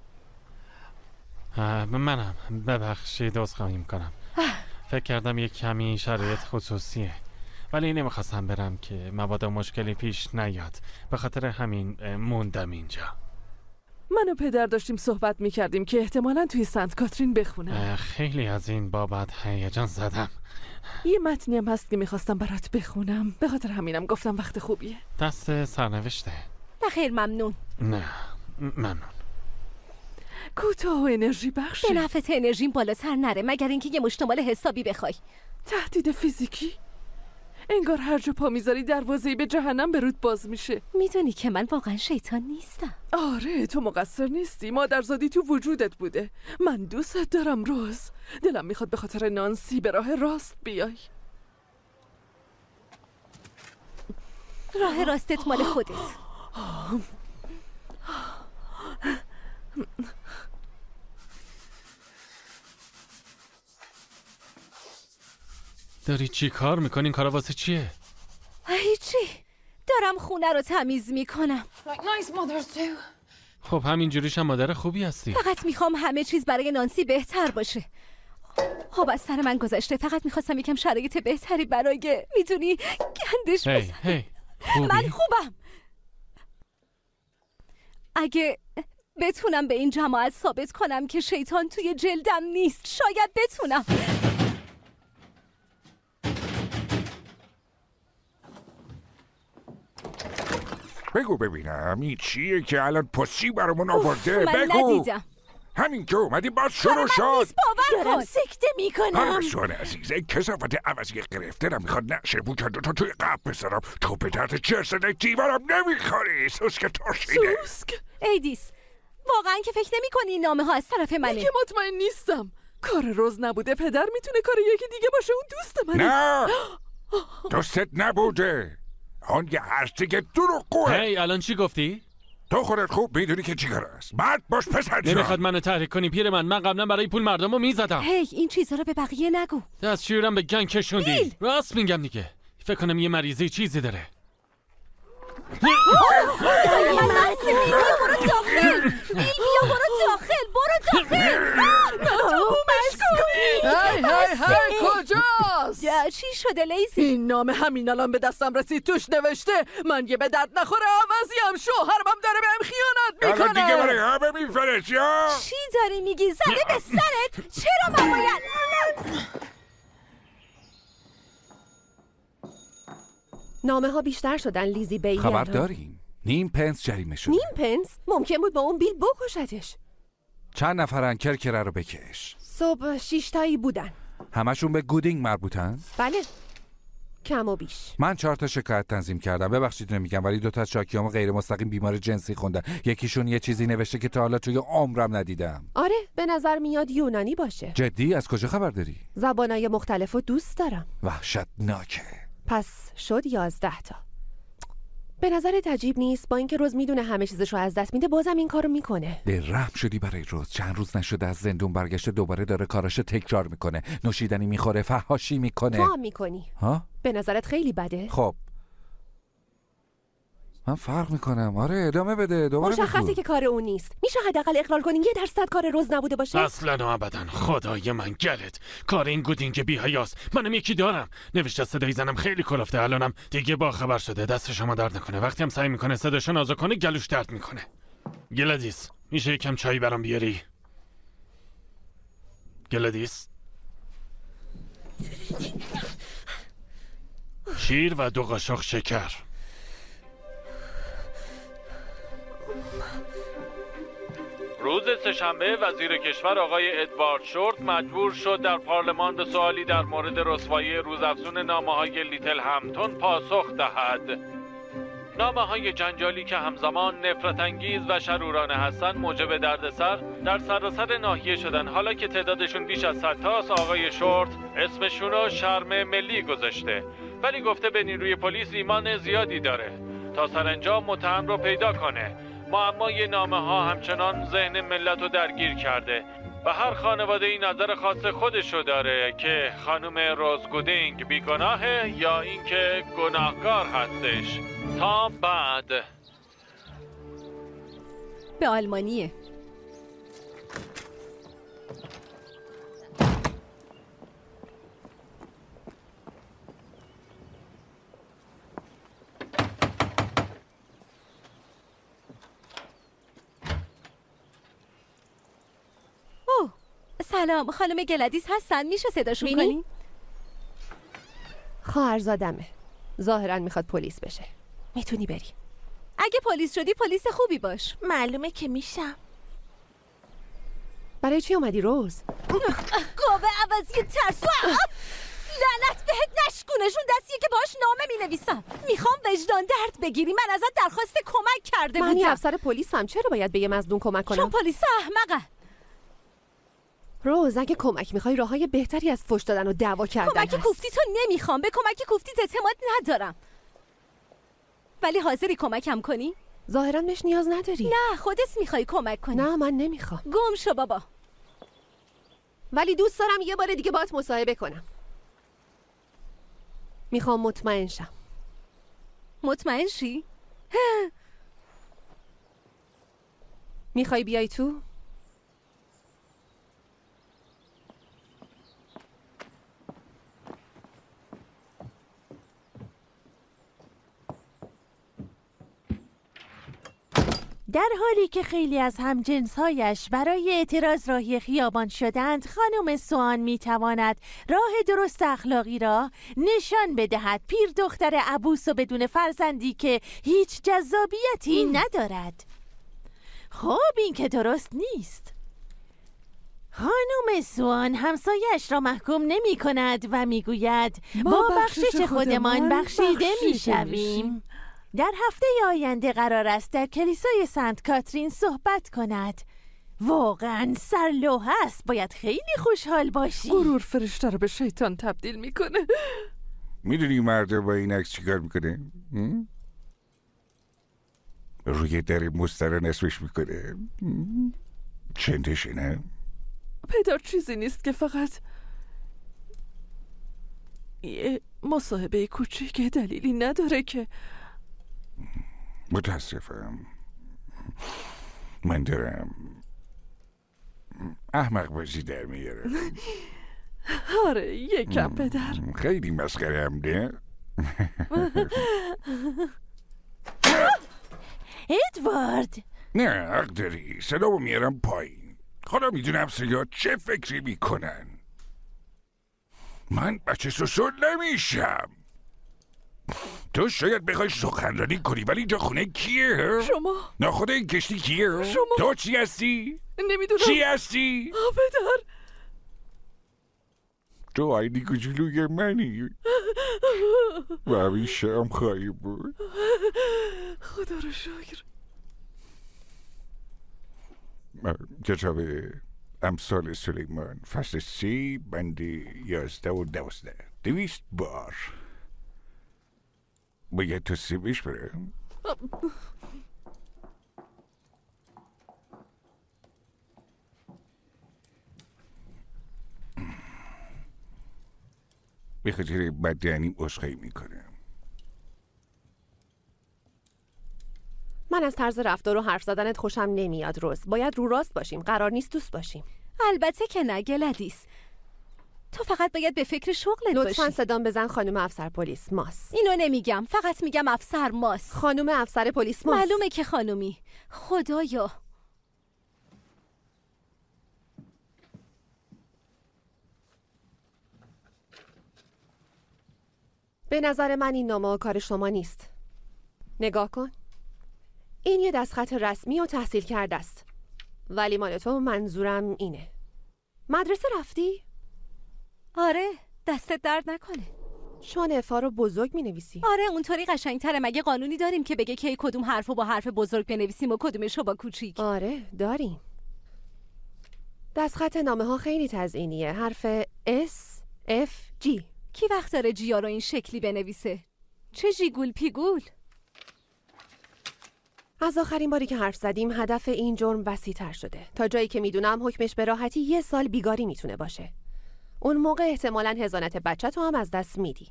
منم. ببخشید عذرخواهی میکنم. فکر کردم یک کمی شرایط خصوصیه، ولی نمیخواستم برم که مبادا مشکلی پیش نیاد، به خاطر همین موندم اینجا. من و پدر داشتیم صحبت میکردیم که احتمالاً توی سنت کاترین بخونم. خیلی از این بابت هیجان زدم. یه متنی هم هست که میخواستم برات بخونم، به خاطر همینم گفتم وقت خوبیه. دست سرنوشته؟ نه خیر ممنون. نه ممنون. کوتاه و انرژی بخشه. به نفعت انرژیم بالاتر نره مگر اینکه یه مشتمال حسابی بخوای. تهدید فیزیکی؟ انگار هر جا پا میذاری دروازه‌ای به جهنم به رود باز میشه. میدونی که من واقعا شیطان نیستم. آره تو مقصر نیستی، مادرزادی تو وجودت بوده. من دوستت دارم روز. دلم میخواد به خاطر نانسی به راه راست بیای. راه راستت مال خودت. داری چی کار میکنی؟ این کارا واسه چیه؟ هیچی، دارم خونه رو تمیز میکنم. Like nice mothers do. خب همینجوریش هم مادر خوبی هستی. فقط میخوام همه چیز برای نانسی بهتر باشه. خب از سر من گذشته، فقط میخواستم یکم شرایط بهتری برای میدونی گندش هی بزنم. هی خوبی؟ من خوبم. اگه بتونم به این جماعت ثابت کنم که شیطان توی جلدم نیست، شاید بتونم. بگو ببینم این چیه که الان پسی برامون آورده؟ من بگو. ندیدم. همین که اومدی باز شروع شد. دارم سکته میکنم. پرسون عزیزه کسافت عوضی گرفته رو میخواد نقشه بو کرده تا توی قبل بذارم. تو به درد چرسنه دیوارم نمیخوری. سوسک ترشیده. سوسک؟ ایدیس واقعا که فکر نمی کنی این نامه ها از طرف منه؟ دیگه مطمئن نیستم. کار روز نبوده، پدر میتونه کار یکی دیگه باشه. اون دوست منه. نه دوستت نبوده. اون یه هرچی که دروغگوه. هی الان چی گفتی؟ تو خودت خوب میدونی که چی کار است. بعد باش پسر جان. نمیخواد منو تحریک کنی پیر من. من قبلا برای پول مردم رو میزدم. هی این چیزا رو به بقیه نگو. دستشویرم به گنگ کشوندی. راست میگم دیگه. فکر کنم یه مریضی چیزی داره. بیل بیا برو داخل. بیل بیا برو داخل. برو داخل. تمومش کنی. هی هی هی کجاست؟ چی شده لیزی؟ این نامه همین الان به دستم رسید. توش نوشته من یه به درد نخوره عوضیم. شوهرم هم داره بهم خیانت میکنه. الان دیگه برای همه میفرست یا؟ چی داری میگی؟ زده به سرت؟ چرا من باید؟ نامه ها بیشتر شدن لیزی بی. خبر داریم نیم پنس جریمه شده. نیم پنس؟ ممکن بود با اون بیل بکشتش. چند نفرن؟ کرکره رو بکش. صبح شیش تایی بودن. همشون به گودینگ مربوطن؟ بله، کم و بیش. من چهار تا شکایت تنظیم کردم. ببخشید نمیگم ولی دو تا از شاکیامو غیر مستقیم بیمار جنسی خوندن. یکیشون یه چیزی نوشته که تا حالا توی عمرم ندیدم. آره، به نظر میاد یونانی باشه. جدی؟ از کجا خبر داری؟ زبانای مختلفو دوست دارم. وحشتناکه. پس شد یازده تا. به نظرت عجیب نیست با اینکه روز میدونه همه چیزشو از دست میده بازم این کارو میکنه؟ دلرحم شدی برای روز. چند روز نشده از زندون برگشته دوباره داره کاراشو تکرار میکنه. نوشیدنی میخوره، فحاشی میکنه. تو هم میکنی. ها؟ به نظرت خیلی بده؟ خب من فرق میکنم. آره ادامه بده. دوباره مشخصه که کار اون نیست. میشه حداقل اقرار کنین یه درصد کار روز نبوده باشه؟ اصلا و ابدا. خدای من گلت. کار این گودینگ بی حیاس. منم یکی دارم. نوشته صدای زنم خیلی کلفته. الانم دیگه با خبر شده. دست شما درد نکنه. وقتی هم سعی میکنه صداشو نازک کنه گلوش درد میکنه. گلادیس میشه یکم چای برام بیاری؟ گلادیس شیر و دو قاشق شکر. روز سه‌شنبه وزیر کشور آقای ادوارد شورت مجبور شد در پارلمان به سوالی در مورد رسوایی روزافزون نامه‌های لیتل همتون پاسخ دهد. نامه‌های جنجالی که همزمان نفرت انگیز و شرورانه هستند موجب دردسر در سراسر ناحیه شدن. حالا که تعدادشون بیش از صد تاست آقای شورت اسمشون رو شرم ملی گذاشته، ولی گفته به نیروی پلیس ایمان زیادی داره تا سرانجام متهم رو پیدا کنه. معمای نامه ها همچنان ذهن ملت رو درگیر کرده و هر خانواده این نظر خاص خودشو داره که خانم روز گودینگ بیگناهه یا اینکه گناهکار هستش. تا بعد. به آلمانیه. سلام، خانم گلادیس هستن؟ میشه صداشون کنی؟ خواهرزادمه. ظاهرا میخواد پلیس بشه. میتونی بری. اگه پلیس شدی پلیس خوبی باش. معلومه که میشم. برای چی اومدی روز؟ قوه عوضی ترسو. لعنت بهت نشکونشون دستیه که باش نامه مینویسم. میخوام وجدان درد بگیری. من ازت درخواست کمک کرده بودم. من یه افسر پلیسم. چرا باید به یه مظلوم کمک کنم؟ چون پلیس احمقه. روز اگه کمک میخوای راههای بهتری از فحش دادن و دعوا کردن کمک هست. کوفتی تو نمیخوام. به کمک کوفتیت اعتماد ندارم. ولی حاضری کمکم کنی؟ ظاهرا بهش نیاز نداری. نه خودت میخوای کمک کنی. نه من نمیخوام. گم شو بابا. ولی دوست دارم یه بار دیگه باهات مصاحبه کنم. میخوام مطمئن شم. مطمئن شی؟ میخوای بیای تو؟ در حالی که خیلی از همجنسهایش برای اعتراض راهی خیابان شدند، خانم سوان میتواند راه درست اخلاقی را نشان بدهد. پیر دختر عبوس و بدون فرزندی که هیچ جذابیتی ندارد. خب این که درست نیست. خانم سوان همسایش را محکوم نمی کند و میگوید با بخشش خودمان بخشیده میشویم. در هفته آینده قرار است در کلیسای سنت کاترین صحبت کند. واقعا سرلوح است. باید خیلی خوشحال باشی. غرور فرشته رو به شیطان تبدیل میکنه. میدونی مرد با این عکس چیکار میکنه؟ روی در مستر نصبش میکنه. چندشه نه؟ پدر چیزی نیست که فقط یه مصاحبه کوچیک، دلیلی نداره که. متاسفم. من دارم احمق بازی در میارم. آره یکم پدر. خیلی مسخره هم نه؟ ادوارد نه حق داری. صدامو میارم پایین. خدا میدونه همسایه‌ها چه فکری میکنن. من بچه سوسول نمیشم. تو شاید بخوای سخنرانی کنی ولی اینجا خونه کیه؟ شما. ناخدا این کشتی کیه؟ شما. تو چی هستی؟ نمیدونم. چی هستی؟ پدر. تو آینی کوچولوی منی و همیشه هم خواهی بود. خدا رو شکر. کتاب امثال سلیمان فصل سی بند یازده و دوازده دویست بار باید تو سیبش برم. به خاطر بدنیم عذرخواهی میکنم. من از طرز رفتار و حرف زدنت خوشم نمیاد روز. باید رو راست باشیم. قرار نیست دوست باشیم. البته که نه گلادیس. تو فقط باید به فکر شغلت باشی. لطفاً صدام بزن خانم افسر پلیس ماس. اینو نمیگم، فقط میگم افسر ماس. خانم افسر پلیس ماس. معلومه که خانومی. خدایا. به نظر من این نامه کار شما نیست. نگاه کن. این یه دستخط رسمی و تحصیل کرده است. ولی مال تو منظورم اینه. مدرسه رفتی؟ آره، دستت درد نکنه. چون افا رو بزرگ می نویسی. آره، اونطوری قشنگتره. مگه قانونی داریم که بگه کی کدوم حرفو با حرف بزرگ بنویسیم و کدومشو با کوچیک؟ آره، داریم. دستخط نامه ها خیلی تزئینیه. حرف S F G. کی وقت داره جیا رو این شکلی بنویسه؟ چه جیگول پیگول؟ از آخرین باری که حرف زدیم هدف این جرم وسیع‌تر شده. تا جایی که میدونم حکمش به راحتی یه سال بیگاری میتونه باشه. اون موقع احتمالاً حضانت بچه تو هم از دست میدی.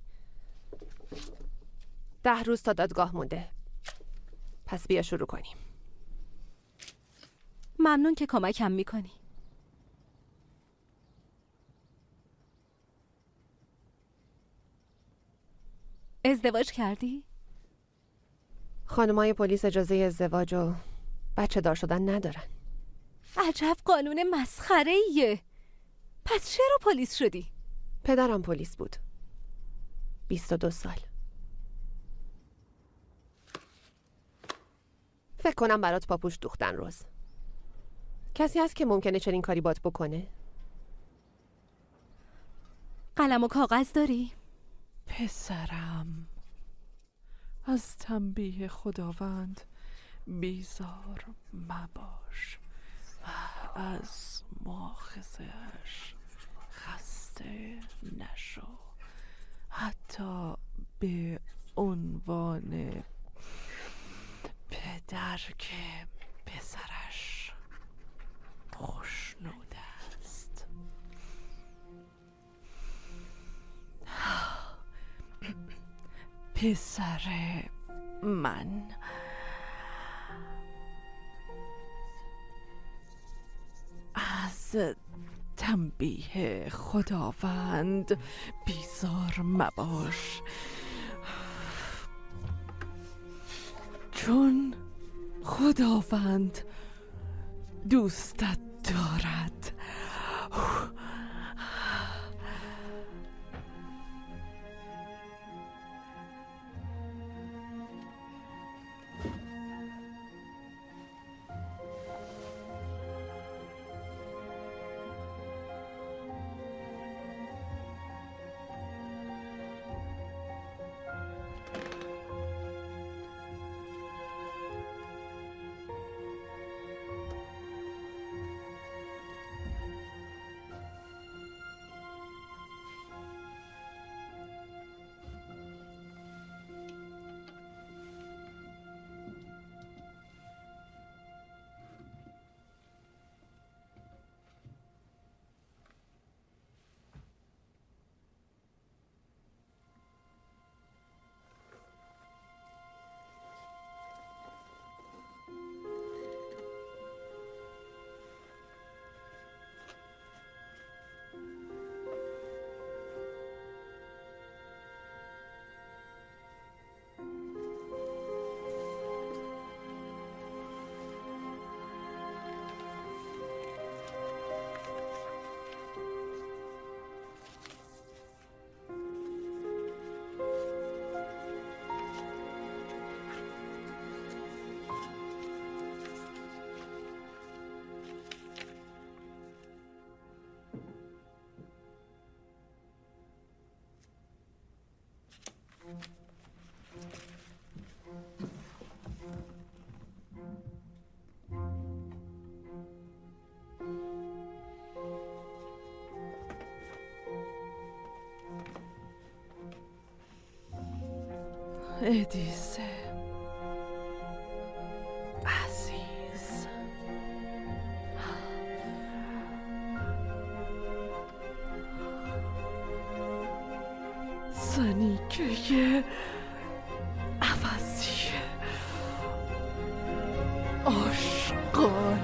ده روز تا دادگاه مونده. پس بیا شروع کنیم. ممنون که کمکم میکنی. ازدواج کردی؟ خانمای پلیس اجازه ازدواج و بچه دار شدن ندارن. عجب قانون مسخره ایه. پس چرا پلیس شدی؟ پدرم پلیس بود. بیست و دو سال. فکر کنم برات پاپوش دوختن روز. کسی هست که ممکنه چنین کاری بات بکنه؟ قلم و کاغذ داری؟ پسرم، از تنبیه خداوند بیزار مباش و از مؤاخذه‌اش خسته نشو، حتی به عنوان پدر که پسرش خوشنود است. پسر من، از تنبیه خداوند بیزار مباش، چون خداوند دوستت دارد. ادیس عزیز، زنی که یه عوضی آشغال.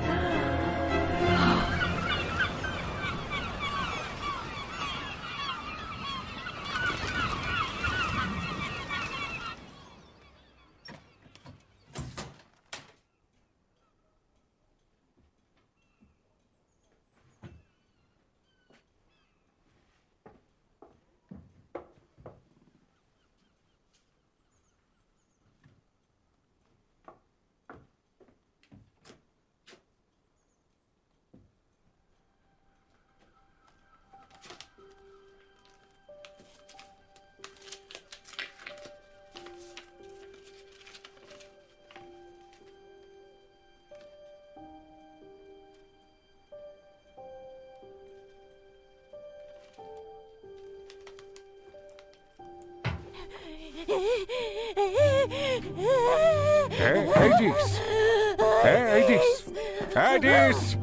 ادیس ادیس ادیس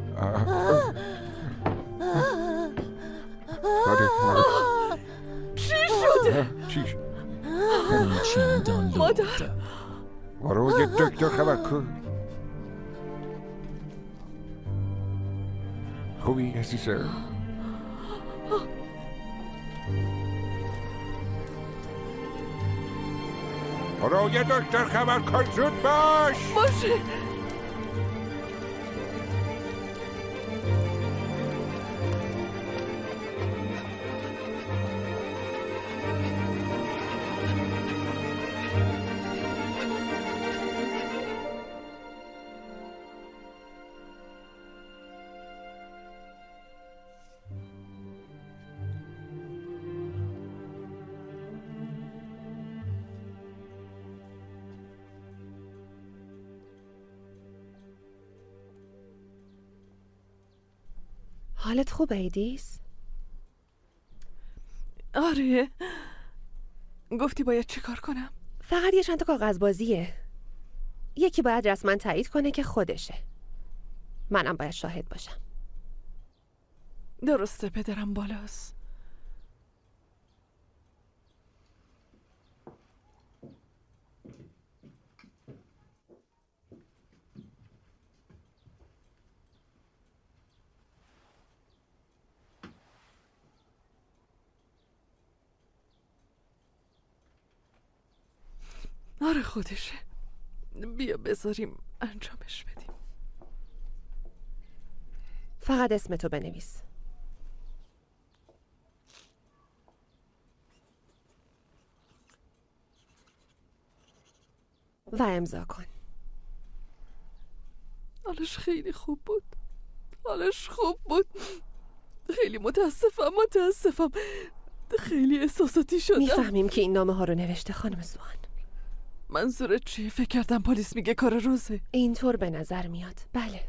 چی شده؟ چی شد؟ گلچین دانلود. مادر برو یه دکتر خبر کن. خوبی عزیزم؟ برو یه دکتر خبر کن، زود باش. باشه. حالت خوبه ایدیس؟ آره. گفتی باید چی کار کنم؟ فقط یه چند تا کاغذ بازیه. یکی باید رسما تایید کنه که خودشه. منم باید شاهد باشم. درسته پدرم بالاست. آره خودشه. بیا بذاریم انجامش بدیم. فقط اسمتو بنویس. و امضا کن. حالش خیلی خوب بود. حالش خوب بود. خیلی متاسفم متاسفم خیلی احساساتی شدم. میفهمیم که این نامه ها رو نوشته خانم سوان. منظورت چیه؟ فکر کردم پلیس میگه کار روزه. اینطور به نظر میاد. بله.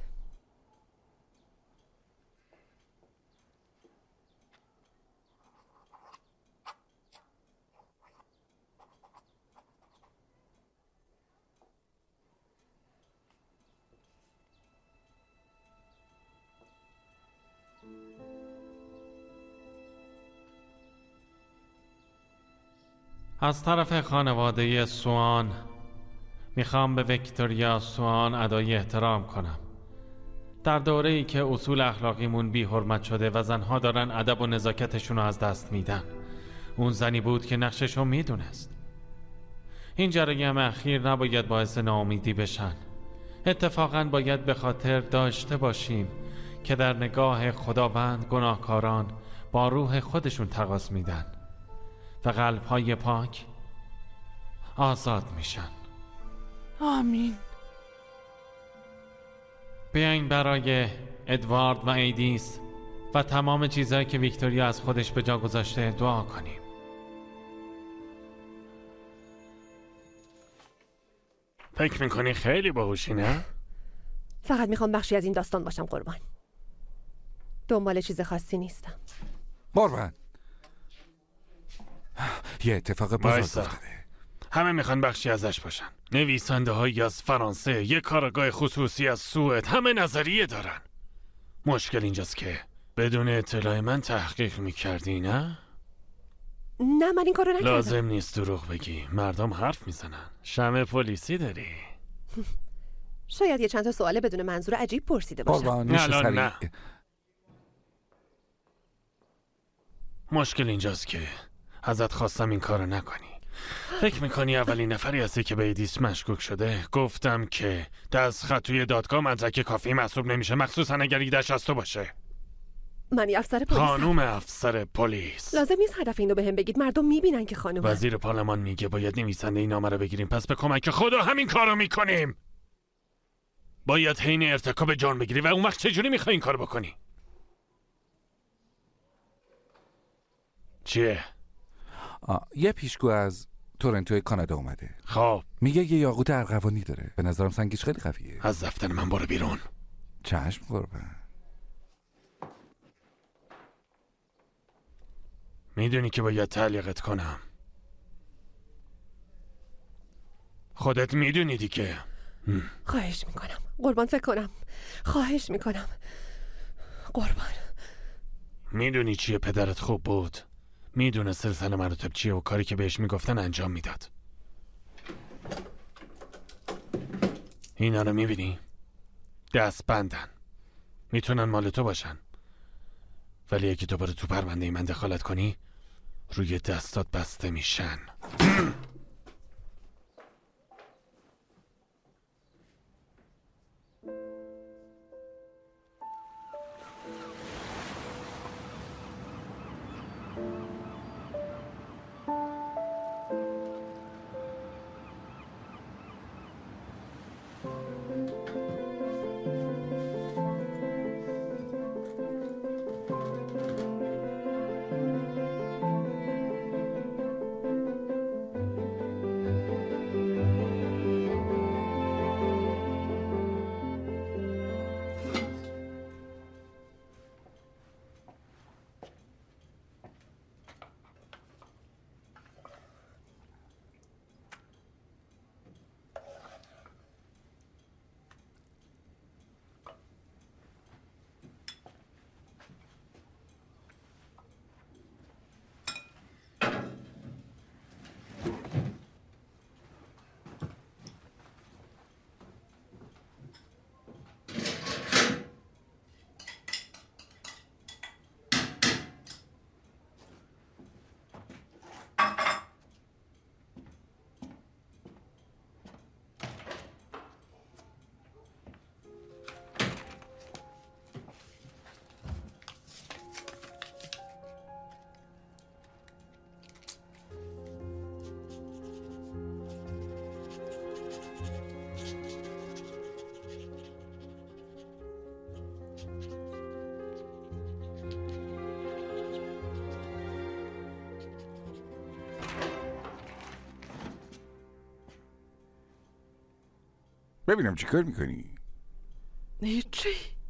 از طرف خانواده سوان میخوام به ویکتوریا سوان ادای احترام کنم. در دوره‌ای که اصول اخلاقیمون بی حرمت شده و زنها دارن ادب و نزاکتشون رو از دست میدن، اون زنی بود که نقششو میدونست. این جرایم اخیر نباید باعث ناامیدی بشن. اتفاقاً باید به خاطر داشته باشیم که در نگاه خداوند گناهکاران با روح خودشون تقاص میدن و قلب‌های پاک آزاد میشن. آمین. بیاین برای ادوارد و ایدیس و تمام چیزهایی که ویکتوریا از خودش به جا گذاشته دعا کنیم. فکر میکنی خیلی باهوشی نه؟ فقط میخوام بخشی از این داستان باشم قربان. دنبال چیز خاصی نیستم. قربان، یه اتفاق بزرگ افتاده. همه میخوان بخشی ازش باشن. نویسنده هایی از فرانسه، یک کارگاه خصوصی از سوئد، همه نظریه دارن. مشکل اینجاست که بدون اطلاع من تحقیق میکردی، نه؟ نه من این کارو نکردم. لازم نیست دروغ بگی، مردم حرف میزنن. شمع پلیسی داری؟ شاید یه چند تا سوال بدون منظور عجیب پرسیده باشم. نه الان نه. مشکل اینجاست که ازت خواستم این کارو نکنی. فکر میکنی اولین نفری هستی که به ایدیس مشکوک شده؟ گفتم که دستخط توی دادگاه مدرک کافی محسوب نمیشه، مخصوصا اگر ایده‌اش از تو باشه. من یه افسر پلیس. خانوم افسر پلیس. لازم نیست هدف اینو بهم بگید، مردم میبینن که خانومه. وزیر پارلمان میگه باید نویسنده این نامه رو بگیریم، پس به کمک خدا همین کارو میکنیم. باید حین ارتکاب جان بگیری و اون وقت چجوری میخوای این کارو بکنی؟ چیه؟ آه، یه پیشگو از تورنتو کانادا اومده. خب میگه یه یاقوت ارغوانی داره. به نظرم سنگش خیلی قویه. از دفتر من برو بیرون. چشم قربان. میدونی که باید تعلیقت کنم. خودت میدونی دیگه. خواهش میکنم قربان، فکر کنم. خواهش میکنم قربان. میدونی چیه پدرت خوب بود؟ میدونه سلسله مراتب چیه و کاری که بهش میگفتن انجام میداد. اینا رو میبینی؟ دست بندن، میتونن مال تو باشن، ولی اگه دوباره تو پرونده من دخالت کنی روی دستات بسته میشن. ببینم چی کار میکنی؟ هیچی.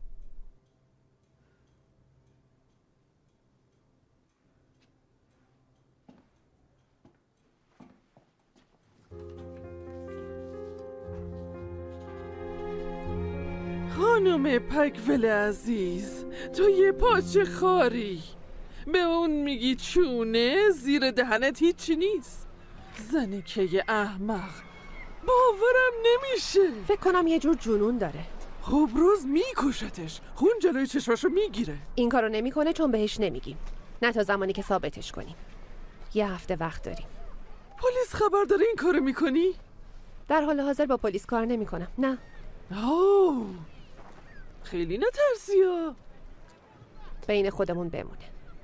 خانم پکول عزیز، تو یه پاچه خاری، به اون میگی چونه، زیر دهنت هیچی نیست. زنی که یه احمق، باورم نمیشه. فکر کنم یه جور جنون داره. خب روز میکشتش، خون جلوی چشماشو میگیره. این کارو نمیکنه چون بهش نمیگیم، نه تا زمانی که ثابتش کنیم. یه هفته وقت داریم. پلیس خبر داره این کارو میکنی؟ در حال حاضر با پلیس کار نمیکنم. نه. اوه خیلی نترسی ها. بین خودمون بمونه.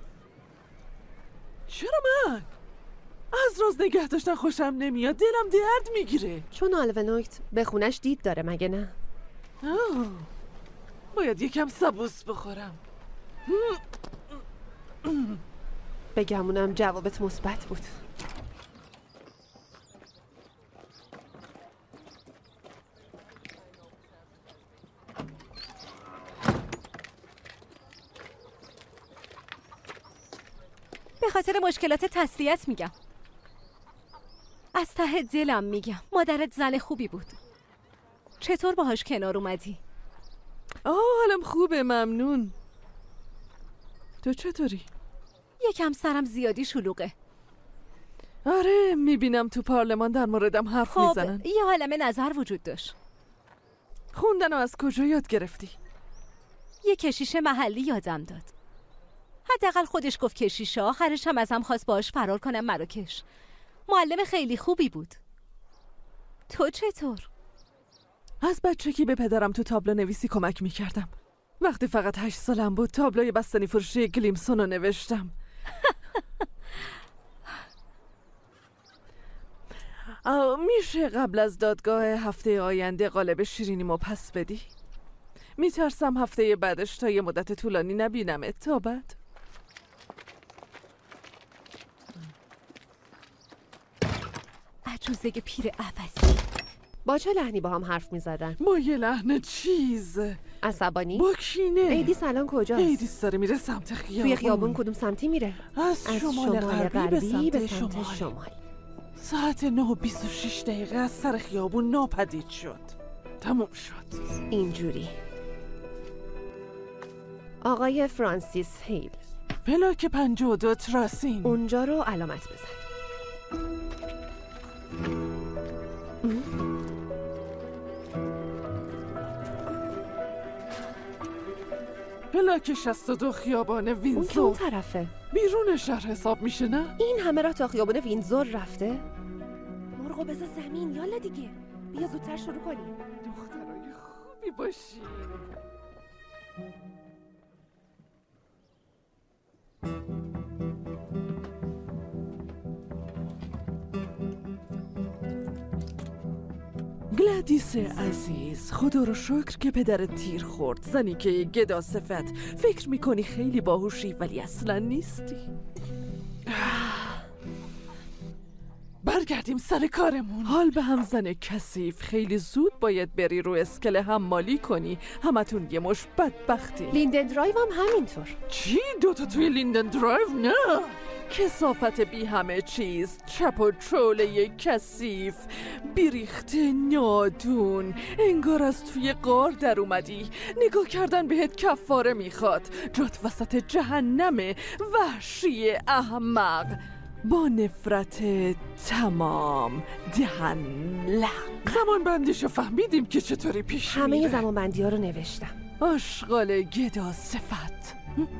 چرا من؟ از راز نگه داشتن خوشم نمیاد، دلم درد میگیره. چون آلونویت به خونش دید داره، مگه نه؟ آه. باید یکم سبوس بخورم. بگمونم جوابت مثبت بود. به خاطر مشکلات تسلیت میگم. از ته دلم میگم مادرت زن خوبی بود. چطور باهاش کنار اومدی؟ آه حالم خوبه، ممنون. تو چطوری؟ یکم سرم زیادی شلوغه. آره میبینم تو پارلمان در موردم حرف خب میزنن. یه عالمه نظر وجود داشت. خوندن از کجا یاد گرفتی؟ یه کشیش محلی یادم داد. حداقل خودش گفت کشیشه، آخرش هم ازم خواست باهاش فرار کنم مراکش. معلم خیلی خوبی بود. تو چطور؟ از بچگی به پدرم تو تابلو نویسی کمک میکردم. وقتی فقط هشت سالم بود تابلوی بستنی فروشی گلیمسون رو نوشتم. میشه قبل از دادگاه هفته آینده قالب شیرینیمو پس بدی؟ میترسم هفته بعدش تا یه مدت طولانی نبینمت. تا بعد. عجوزه پیر عوضی. با چه لحنی با هم حرف میزدن؟ با یه لحن چیز عصبانی؟ با کینه. ایدیس الان کجاست؟ ایدیس داره میره سمت خیابون. توی خیابون کدوم سمتی میره؟ از, از شمال, شمال غربی, غربی به سمت, به سمت شمال. شمال. ساعت نه و بیست و شش دقیقه از سر خیابون ناپدید شد. تموم شد. اینجوری. آقای فرانسیس هیل، پلاک پنجاه و دو تراسین. اونجا رو علامت بزن. پلاک شصت و دو خیابان وینزور. اون که اون طرفه بیرون شهر حساب میشه نه؟ این همه راه تا خیابان وینزور رفته؟ مرغو بذار زمین، یالا دیگه بیا زودتر شروع کنیم. دخترای خوبی باشی. گلادیس عزیز، خدا رو شکر که پدرت تیر خورد. زنی که گدا صفت فکر میکنی خیلی باهوشی ولی اصلا نیستی. برگردیم سر کارمون. حال به هم زن کثیف. خیلی زود باید بری رو اسکله حمالی کنی. همتون یه مش بدبختی. لیندن درایو هم همینطور. چی؟ دوتا توی لیندن درایو؟ نه، کثافت بی همه چیز، چپ و چوله کثیف، بیریخته نادون، انگار از توی غار در اومدی. نگاه کردن بهت کفاره میخواد. جات وسط جهنم، وحشی احمق، با نفرت تمام، دهن لق. زمان بندیشو فهمیدیم که چطوری پیش میره. همه زمان بندی ها رو نوشتم. آشغال گدا صفت.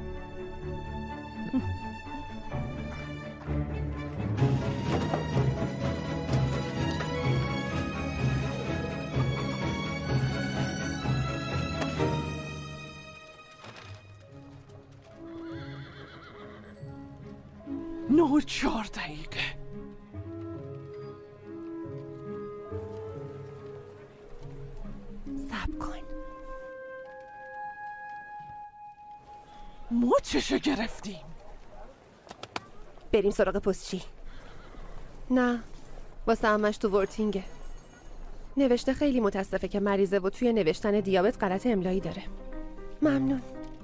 نه و چهار دقیقه. صبر کن. ما چشو گرفتیم. بریم سراغ پستچی. نه، واسه همش تو ورتینگه. نوشته خیلی متاسفه که مریضه و توی نوشتن دیابت غلط املایی داره. ممنون.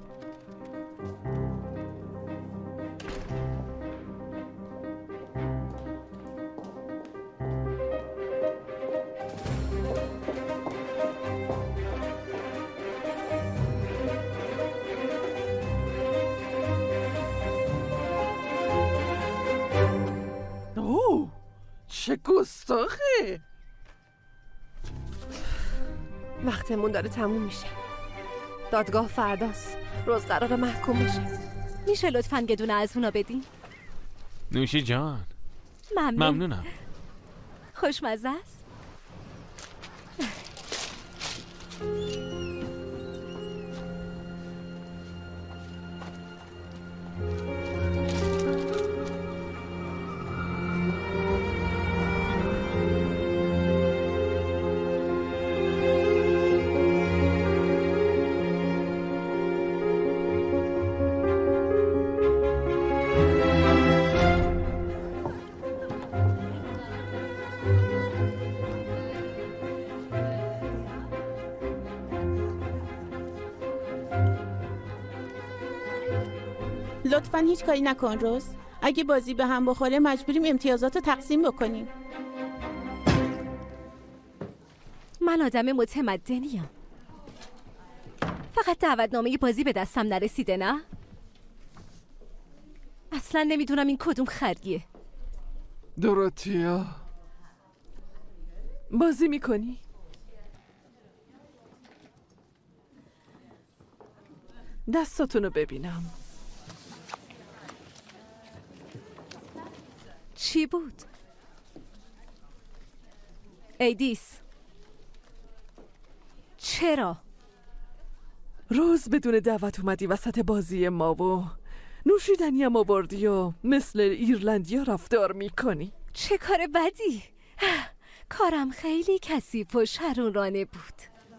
چه گستاخه. وقتمون داره تموم میشه. دادگاه فرداست. روز قرار محکوم بشه. میشه لطفاً گدونه از اونا بدین؟ نوشی جان. ممنون. ممنونم. خوشمزه است. لطفاً هیچ کاری نکن روز. اگه بازی به هم بخوره مجبوریم امتیازات رو تقسیم بکنیم. من آدم متمدنیم. فقط دعوتنامه بازی به دستم نرسیده نه؟ اصلا نمیدونم این کدوم خریه. دوراتیا بازی میکنی؟ دستاتونو ببینم. چی بود؟ ایدیس چرا؟ روز بدون دعوت اومدی وسط بازی ما و نوشیدنی هم آوردی و مثل ایرلندیا رفتار میکنی. چه کار بدی؟ کارم خیلی کثیف و شرورانه بود.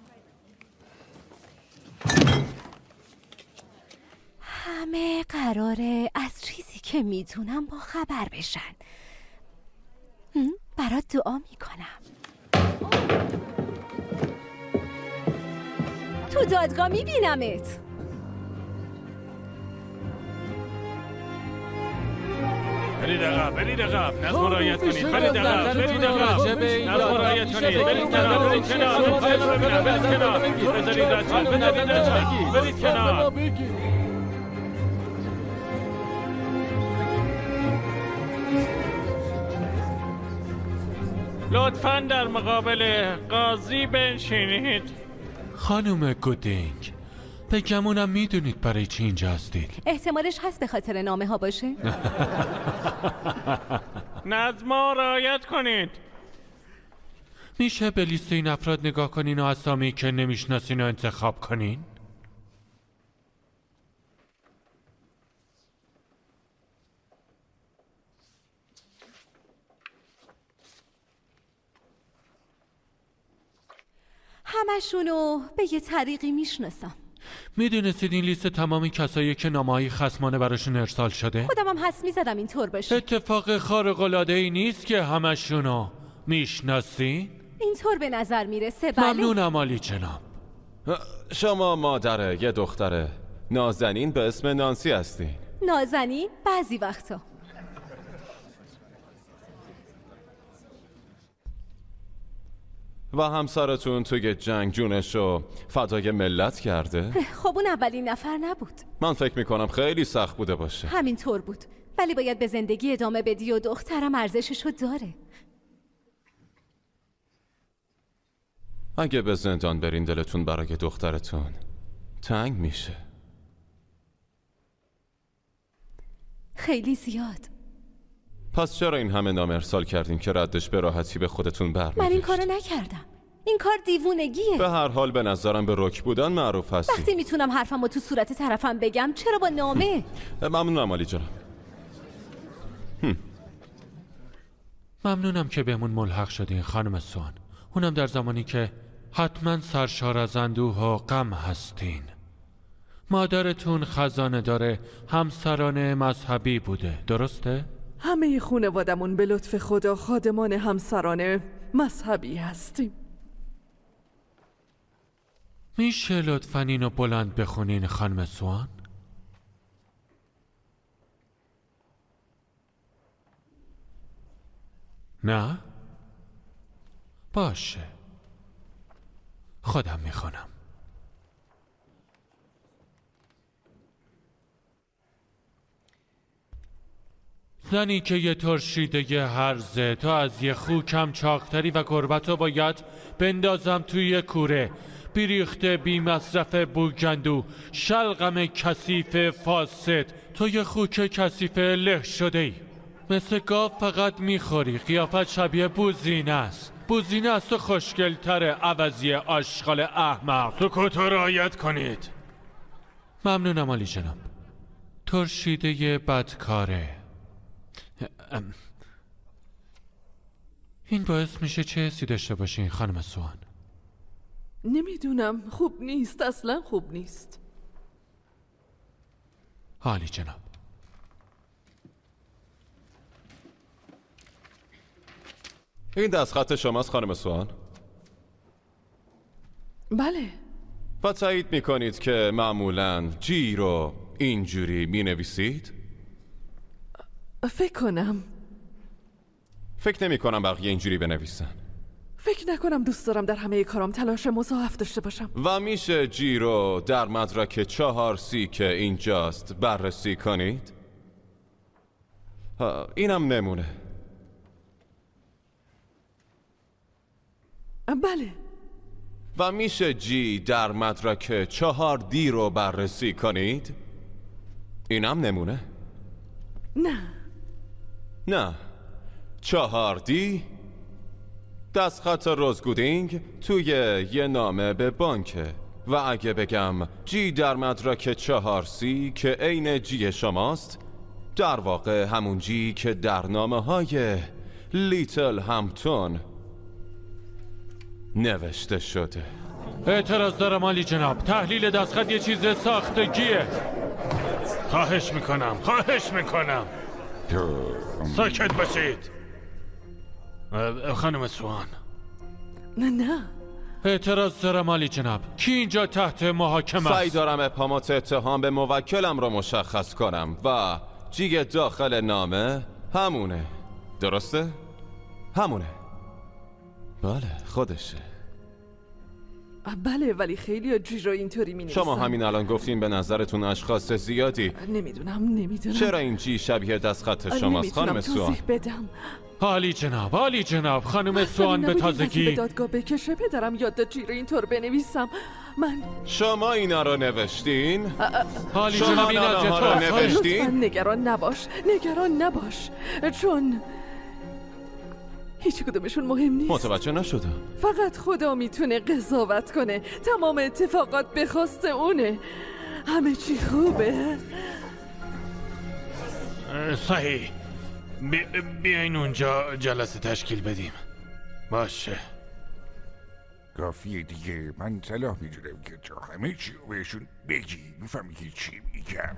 همه قراره از چیزی که میدونم با خبر بشن. برات دعا میکنم. تو دادگاه میبینمت. برید عقب، برید عقب، نظم رعایت کنید. برید عقب، برید عقب، نظم رعایت کنید. برید کنار، برید کنار. پایل رو ببینم، برید کنار. بذارید رد شد، بذارید رد شد. برید کنار. لطفاً در مقابل قاضی بنشینید. خانم گودینگ، بگمونم میدونید برای چی اینجا هستید؟ احتمالش هست به خاطر نامه ها باشه. نظم رعایت کنید. میشه به لیست این افراد نگاه کنین و اسامی که نمیشناسین رو انتخاب کنین؟ همشونو به یه طریقی میشناسم. میدونستید این لیست تمامی کسایی که نامه‌های خصمانه براشون ارسال شده؟ خودم هم حس میزدم اینطور باشه. اتفاق خارق‌العاده‌ای نیست که همشونو میشناسین؟ اینطور به نظر میرسه. بله. ممنونم عالی جناب. شما مادر یه دختره نازنین به اسم نانسی هستین. نازنین؟ بعضی وقتا. و همسرتون توی جنگ جونشو فدای ملت کرده؟ خب اون اولین نفر نبود. من فکر میکنم خیلی سخت بوده باشه. همینطور بود، ولی باید به زندگی ادامه بدی و دخترم ارزششو داره. اگه به زندان برین دلتون برای دخترتون تنگ میشه. خیلی زیاد. پس چرا این همه نام ارسال کردین که ردش به راحتی به خودتون برمیگشت؟ من این کارو نکردم. این کار دیوونگیه. به هر حال به نظرم به رک بودن معروف هستی. وقتی میتونم حرفمو تو صورت طرفم بگم چرا با نامه؟ ممنونم علی جناب. ممنونم که بهمون ملحق شدین خانم سوان. اونم در زمانی که حتما سرشار از اندوه و غم هستین. مادرتون خزانه داره همسران مذهبی بوده، درسته؟ همه خانوادمون به لطف خدا خادمان همسران مذهبی هستیم. میشه لطفاً اینو بلند بخونین خانم سوان؟ نه؟ باشه، خودم میخونم. زنی که یه ترشیده یه هرزه تا از یه خو کم چاقتری و گربتو باید بندازم توی یه کوره، بیریخته بی مصرف بوگندو، شلغم کثیف فاسد، تو یه خوک کثیف له شده ای. مثل گاو فقط میخوری، قیافت شبیه بوزینه است. بوزینه است و خوشگلتره عوضی آشغال احمق. سکوت رعایت کنید. ممنونم عالی جناب. ترشیده بدکاره. این باعث میشه چه حسی داشته باشین خانم سوان؟ نمیدونم، خوب نیست، اصلا خوب نیست. عالی جناب. این دستخط شماست خانم سوان؟ بله. و تایید میکنید که معمولاً جی رو اینجوری مینویسید؟ فکر کنم. فکر نمی کنم بقیه اینجوری بنویسن. فکر نکنم دوست دارم در همه کارام تلاش مضاعف داشته باشم. و میشه جی رو در مدرک چهار سی که اینجاست بررسی کنید؟ ها، اینم نمونه. بله. و میشه جی در مدرک چهار دی رو بررسی کنید؟ اینم نمونه؟ نه. نه. چهار دی دستخط روز گودینگ توی یه نامه به بانکه و اگه بگم جی در مدرک چهار سی که عین جی شماست، در واقع همون جی که در نامه های لیتل همپتون نوشته شده. اعتراض دارم عالی جناب، تحلیل دستخط یه چیز ساختگیه. خواهش میکنم خواهش میکنم ساکت باشید. خانم سوان. نه نه اعتراض دارم عالی جناب، کی اینجا تحت محاکمه است؟ سعی دارم ابهامات اتهام به موکلم رو مشخص کنم و جی داخل نامه همونه. درسته؟ همونه. بله خودشه. بله ولی خیلی جی رو اینطوری می نویسن. شما همین الان گفتین به نظرتون اشخاص زیادی. نمیدونم نمیدونم چرا این جی شبیه دستخط شماست خانم سوان؟ توضیح بدم. عالی جناب عالی جناب خانم سوان به تازگی به دادگاه بکشه پدرم یاد جی رو اینطور بنویسم. من شما اینا رو نوشتین؟ عالی شما جناب اینا رو نوشتین؟ لطفاً نگران نباش نگران نباش چون هیچ کدومشون مهم نیست. متوجه نشدم. فقط خدا میتونه قضاوت کنه. تمام اتفاقات به خواست اونه. همه چی خوبه. صحیح. بی... بیاین اونجا جلسه تشکیل بدیم. باشه. کافیه دیگه. من صلاح میدونم که تا همه چی رو بهشون بگی. میفهمی که چی میگم.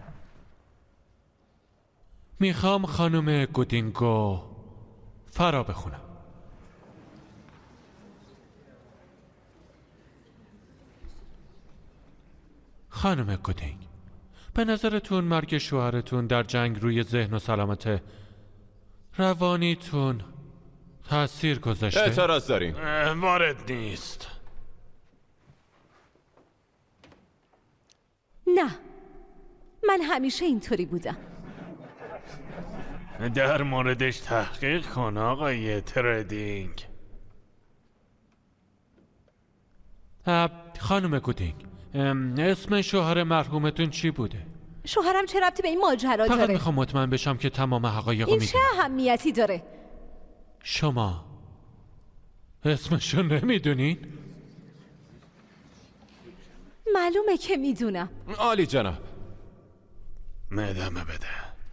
میخوام خانم گودینگو فرا بخونم. خانم گودینگ، به نظرتون مرگ شوهرتون در جنگ روی ذهن و سلامت روانیتون تأثیر گذاشته؟ اعتراض داریم. وارد نیست. نه، من همیشه اینطوری بودم. در موردش تحقیق کن آقای تردینگ. خانم گودینگ، اسم شوهر مرحومتون چی بوده؟ شوهرم چه ربطی به این ماجرا داره؟ فقط میخوام مطمئن بشم که تمام حقایقو این میگم. چه اهمیتی داره؟ شما اسمشو نمیدونین؟ معلومه که میدونم. عالی جناب. ادامه بده.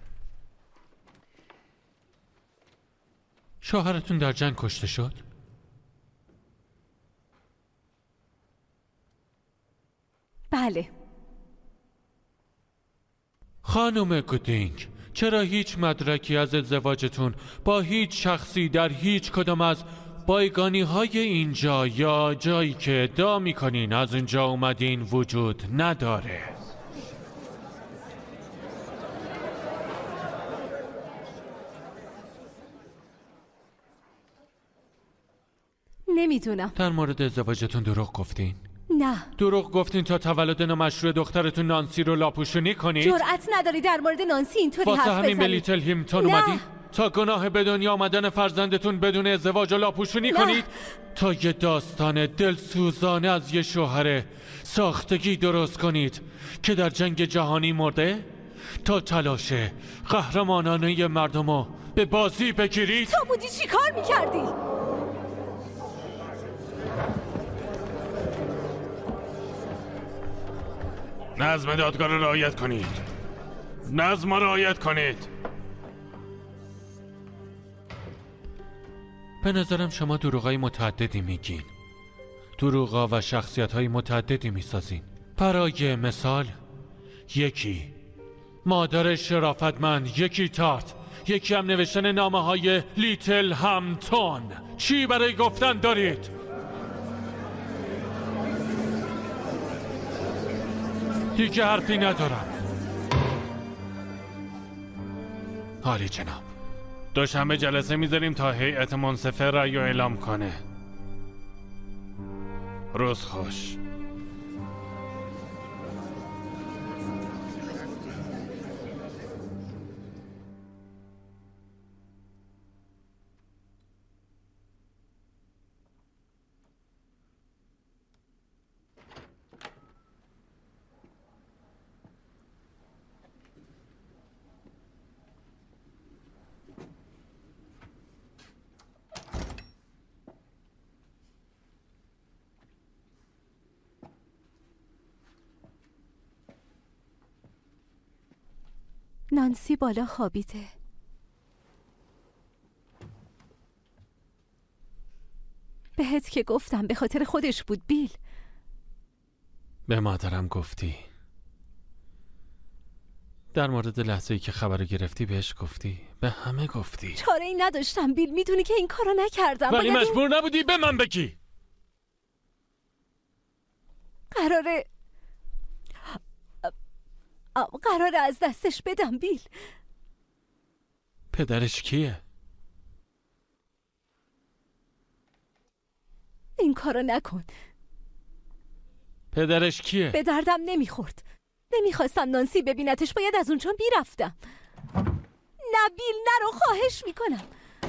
شوهرتون در جنگ کشته شد؟ بله. خانم گودینگ، چرا هیچ مدرکی از ازدواجتون با هیچ شخصی در هیچ کدام از بایگانی های اینجا یا جایی که ادعا میکنین از اونجا اومدین وجود نداره؟ نمیدونم. در مورد ازدواجتون دروغ گفتین؟ نه. دروغ گفتین تا تولد نامشروع دخترتون نانسی رو لاپوشونی کنید؟ جرأت نداری در مورد نانسی اینطوری حرف بزنی. واسه همین به لیتل همپتون اومدی؟ تا گناه به دنیا آمدن فرزندتون بدون ازدواج و لاپوشونی نه. کنید؟ تا یه داستان دلسوزانه از یه شوهر ساختگی درست کنید که در جنگ جهانی مرده؟ تا تلاش قهرمانانه مردمو به بازی بگیرید؟ تو بودی چی کار میکردی؟ نظم دادگاه رو رعایت کنید. نظم رو رعایت کنید. به نظرم شما دروغای متعددی میگین. دروغا و شخصیت‌های متعددی میسازین. برای مثال یکی مادر شرافتمند، یکی تارت، یکی هم نوشتن نامه های لیتل همپتون. چی برای گفتن دارید؟ دیگه حرفی ندارم. عالی جناب، دوشنبه جلسه میذاریم تا هیئت منصفه رأی اعلام کنه. روز خوش. نانسی بالا خوابیده. بهت که گفتم به خاطر خودش بود بیل. به مادرم گفتی؟ در مورد لحظه‌ای که خبر گرفتی بهش گفتی؟ به همه گفتی؟ چاره ای نداشتم بیل، میدونی که این کارو نکردم. ولی باید مجبور این... نبودی به من بگی. قراره قراره از دستش بدم بیل. پدرش کیه؟ این کارو نکن. پدرش کیه؟ به دردم نمیخورد. نمیخواستم نانسی ببینتش، باید از اونجا میرفتم. نه بیل نرو، خواهش میکنم.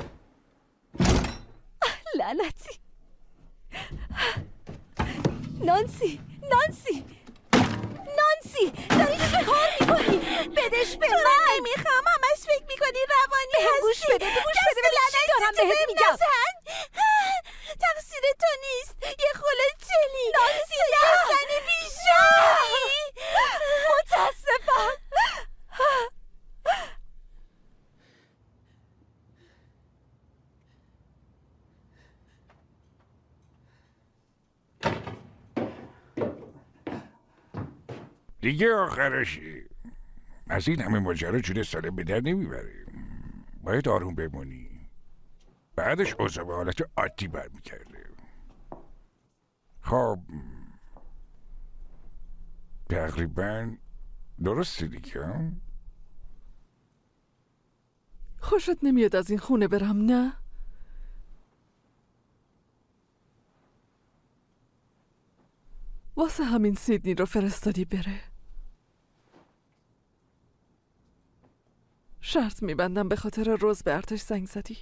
لعنتی. نانسی نانسی نانسی داری چه کار میکنی؟ بدش به من. نمیخوام، همش فکر میکنی روانی هستی. گوش بده گوش بده ببین چی دارم بهت میگم. تقصیر تو نیست، یه خوله چلی. نانسی نه، یه زن بیشاری. متاسفم. دیگه آخرشه. از این همه ماجرا جون سالم به در نمیبره. باید آروم بمونی. بعدش اوضاع به حالت عادی برمیگرده. خب تقریبا درسته دیگه. خوشت نمیاد از این خونه برم نه؟ واسه همین سیدنی رو فرستادی بره. شرط میبندم به خاطر روز به ارتش زنگ زدی.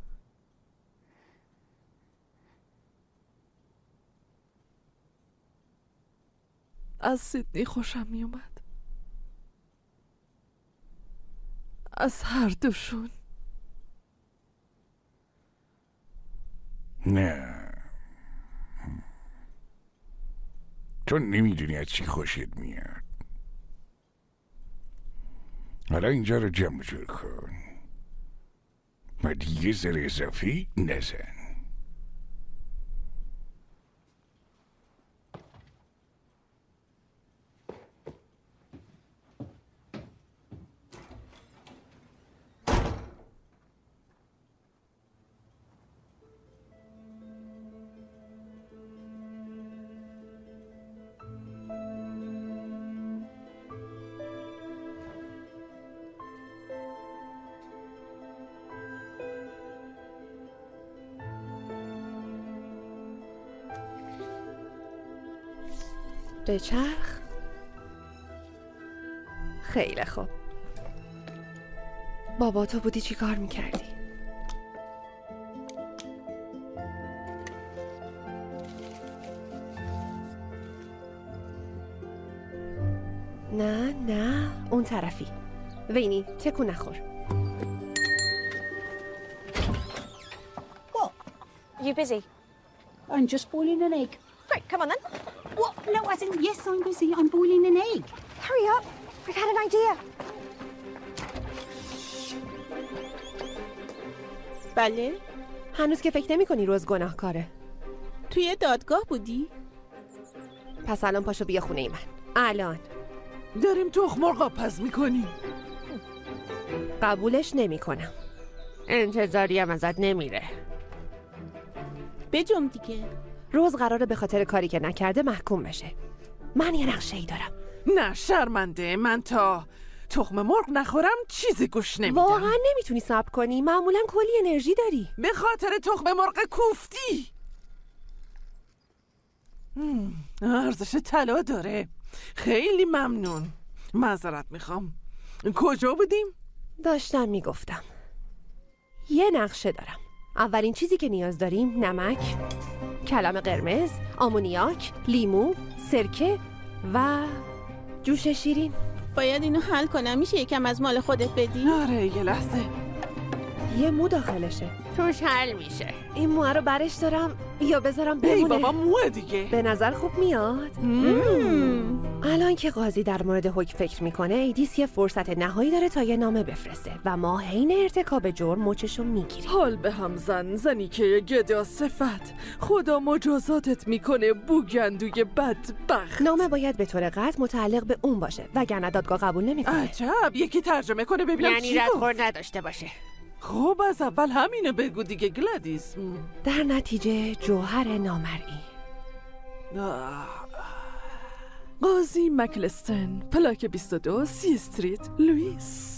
از سیدنی خوشم میومد. از هر دوشون. نه، چون نمیدونی از چی خوشت میاد. حالا اینجا رو جمع جور کن و دیگه زر اضافی نزن. بچرخ. خیلی خوب. بابا تو بودی چی کار میکردی؟ نه نه اون طرفی. وینی تکون نخور. What? You busy? I'm just boiling an egg. Great, come on then. What? No, as in, yes, I'm busy. I'm boiling an egg. Hurry up. I've had an idea. بله؟ هنوز که فکر نمی کنی روز گناهکاره. توی دادگاه بودی؟ پس الان پاشو بیا خونه ای من. الان داریم تخم مرغ پز میکنی. قبولش نمی کنم. انتظاری هم ازت نمیره. بجم دیگه. روز قراره به خاطر کاری که نکرده محکوم بشه. من یه نقشه‌ای دارم. نه شرمنده، من تا تخم مرغ نخورم چیزی گوش نمیدم. واقعا نمیتونی صبر کنی؟ معمولا کلی انرژی داری. به خاطر تخم مرغ کوفتی. ارزش طلا داره. خیلی ممنون. معذرت میخوام. کجا بودیم؟ داشتم میگفتم یه نقشه دارم. اولین چیزی که نیاز داریم نمک، کلم قرمز، آمونیاک، لیمو، سرکه و جوش شیرین. باید اینو حل کنم. میشه یکم از مال خودت بدی؟ آره یه لحظه. یه مو داخلشه. توش حل میشه. این موه رو برش دارم یا بذارم بمونه؟ ای بابا موه دیگه. به نظر خوب میاد. الان که قاضی در مورد حکم فکر میکنه، ایدیس یه فرصت نهایی داره تا یه نامه بفرسته و ما حین ارتکاب جرم مچشو میگیریم. حال به هم زن، زنی که گدا صفت. خدا مجازاتت میکنه بوگندوی بدبخت. نامه باید به طور قطع متعلق به اون باشه وگرنه دادگاه قبول نمیکنه. عجب، یکی ترجمه کنه ببینم یعنی چی گفت. ردخور نداشته باشه. خب از اول همینو بگو دیگه گلادیس. در نتیجه جوهر نامرئی. قاضی مکلستن، پلاک بیست و دو سی استریت، لوئیس.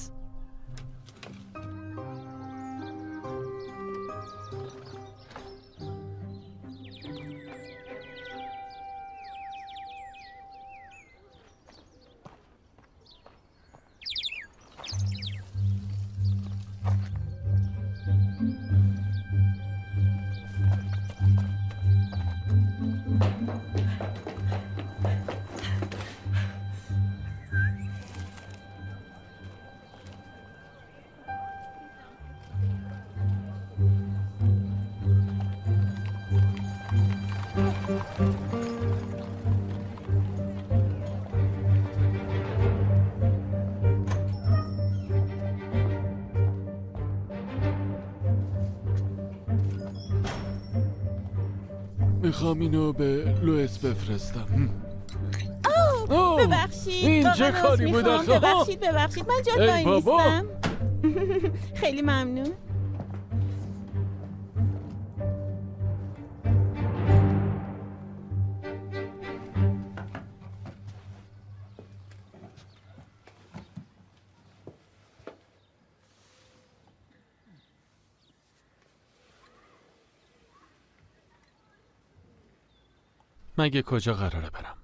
میخوام اینو به لوئیس بفرستم. اوه ببخشید. این چه کاری بود آخه؟ ببخشید ببخشید من جات وای نیستم. خیلی ممنون. مگه کجا قراره برم؟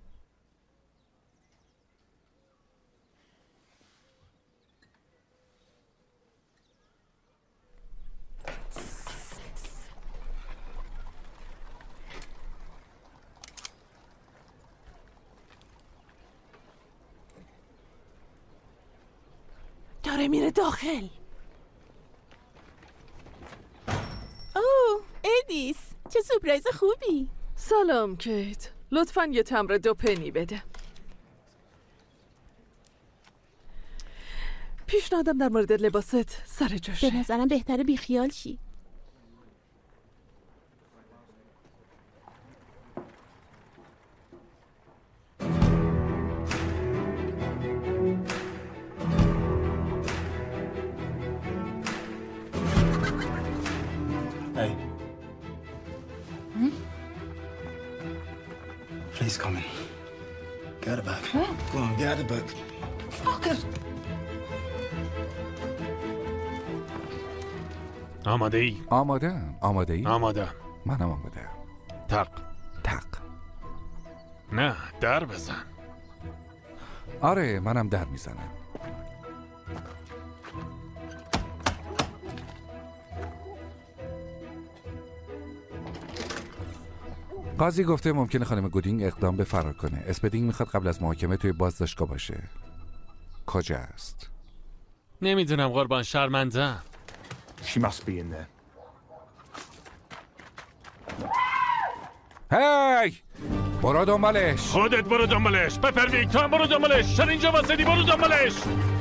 داره میره داخل. اوه ادیس، چه سورپرایز خوبی. سلام کیت، لطفاً یه تمر دو پنی بده. پیشنهادم در مورد لباست سر جاشه. به نظرم بهتره بیخیال شی. Hey. Please come in. Get it back. Huh? Go on, get it back. Fuck it. آماده ای؟ آماده آماده ای؟ آماده. منم آماده. تق تق. نه در بزن. آره منم در میزنم. قاضی گفته ممکنه خانم گودینگ اقدام به فرار کنه. اسپدینگ میخواد قبل از محاکمه توی بازداشتگاه باشه. کجا است؟ نمیدونم قربان، شرمنده. She must be in there. هی! برو دنبالش. خودت برو دنبالش. پپرویک تو هم برو دنبالش. چرا اینجا واسدی؟ برو دنبالش.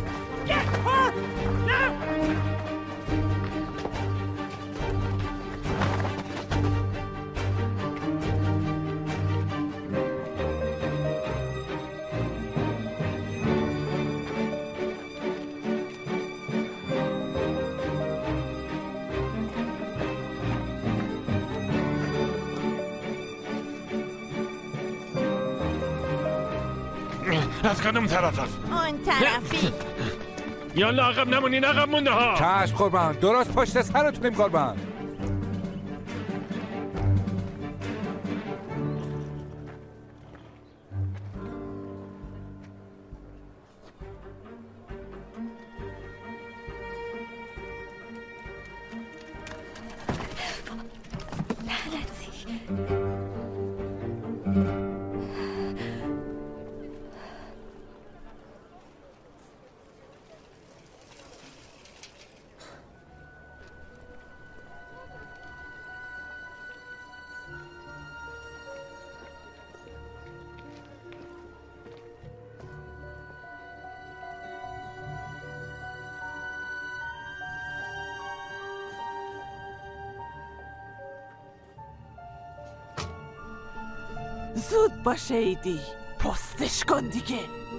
از کدوم طرف رفت؟ اون طرفی. یالا عقب نمونین، عقب مونده ها. چشم قربان، درست پشت سرتونیم قربان. زود باشه ایدی، پستش کن دیگه.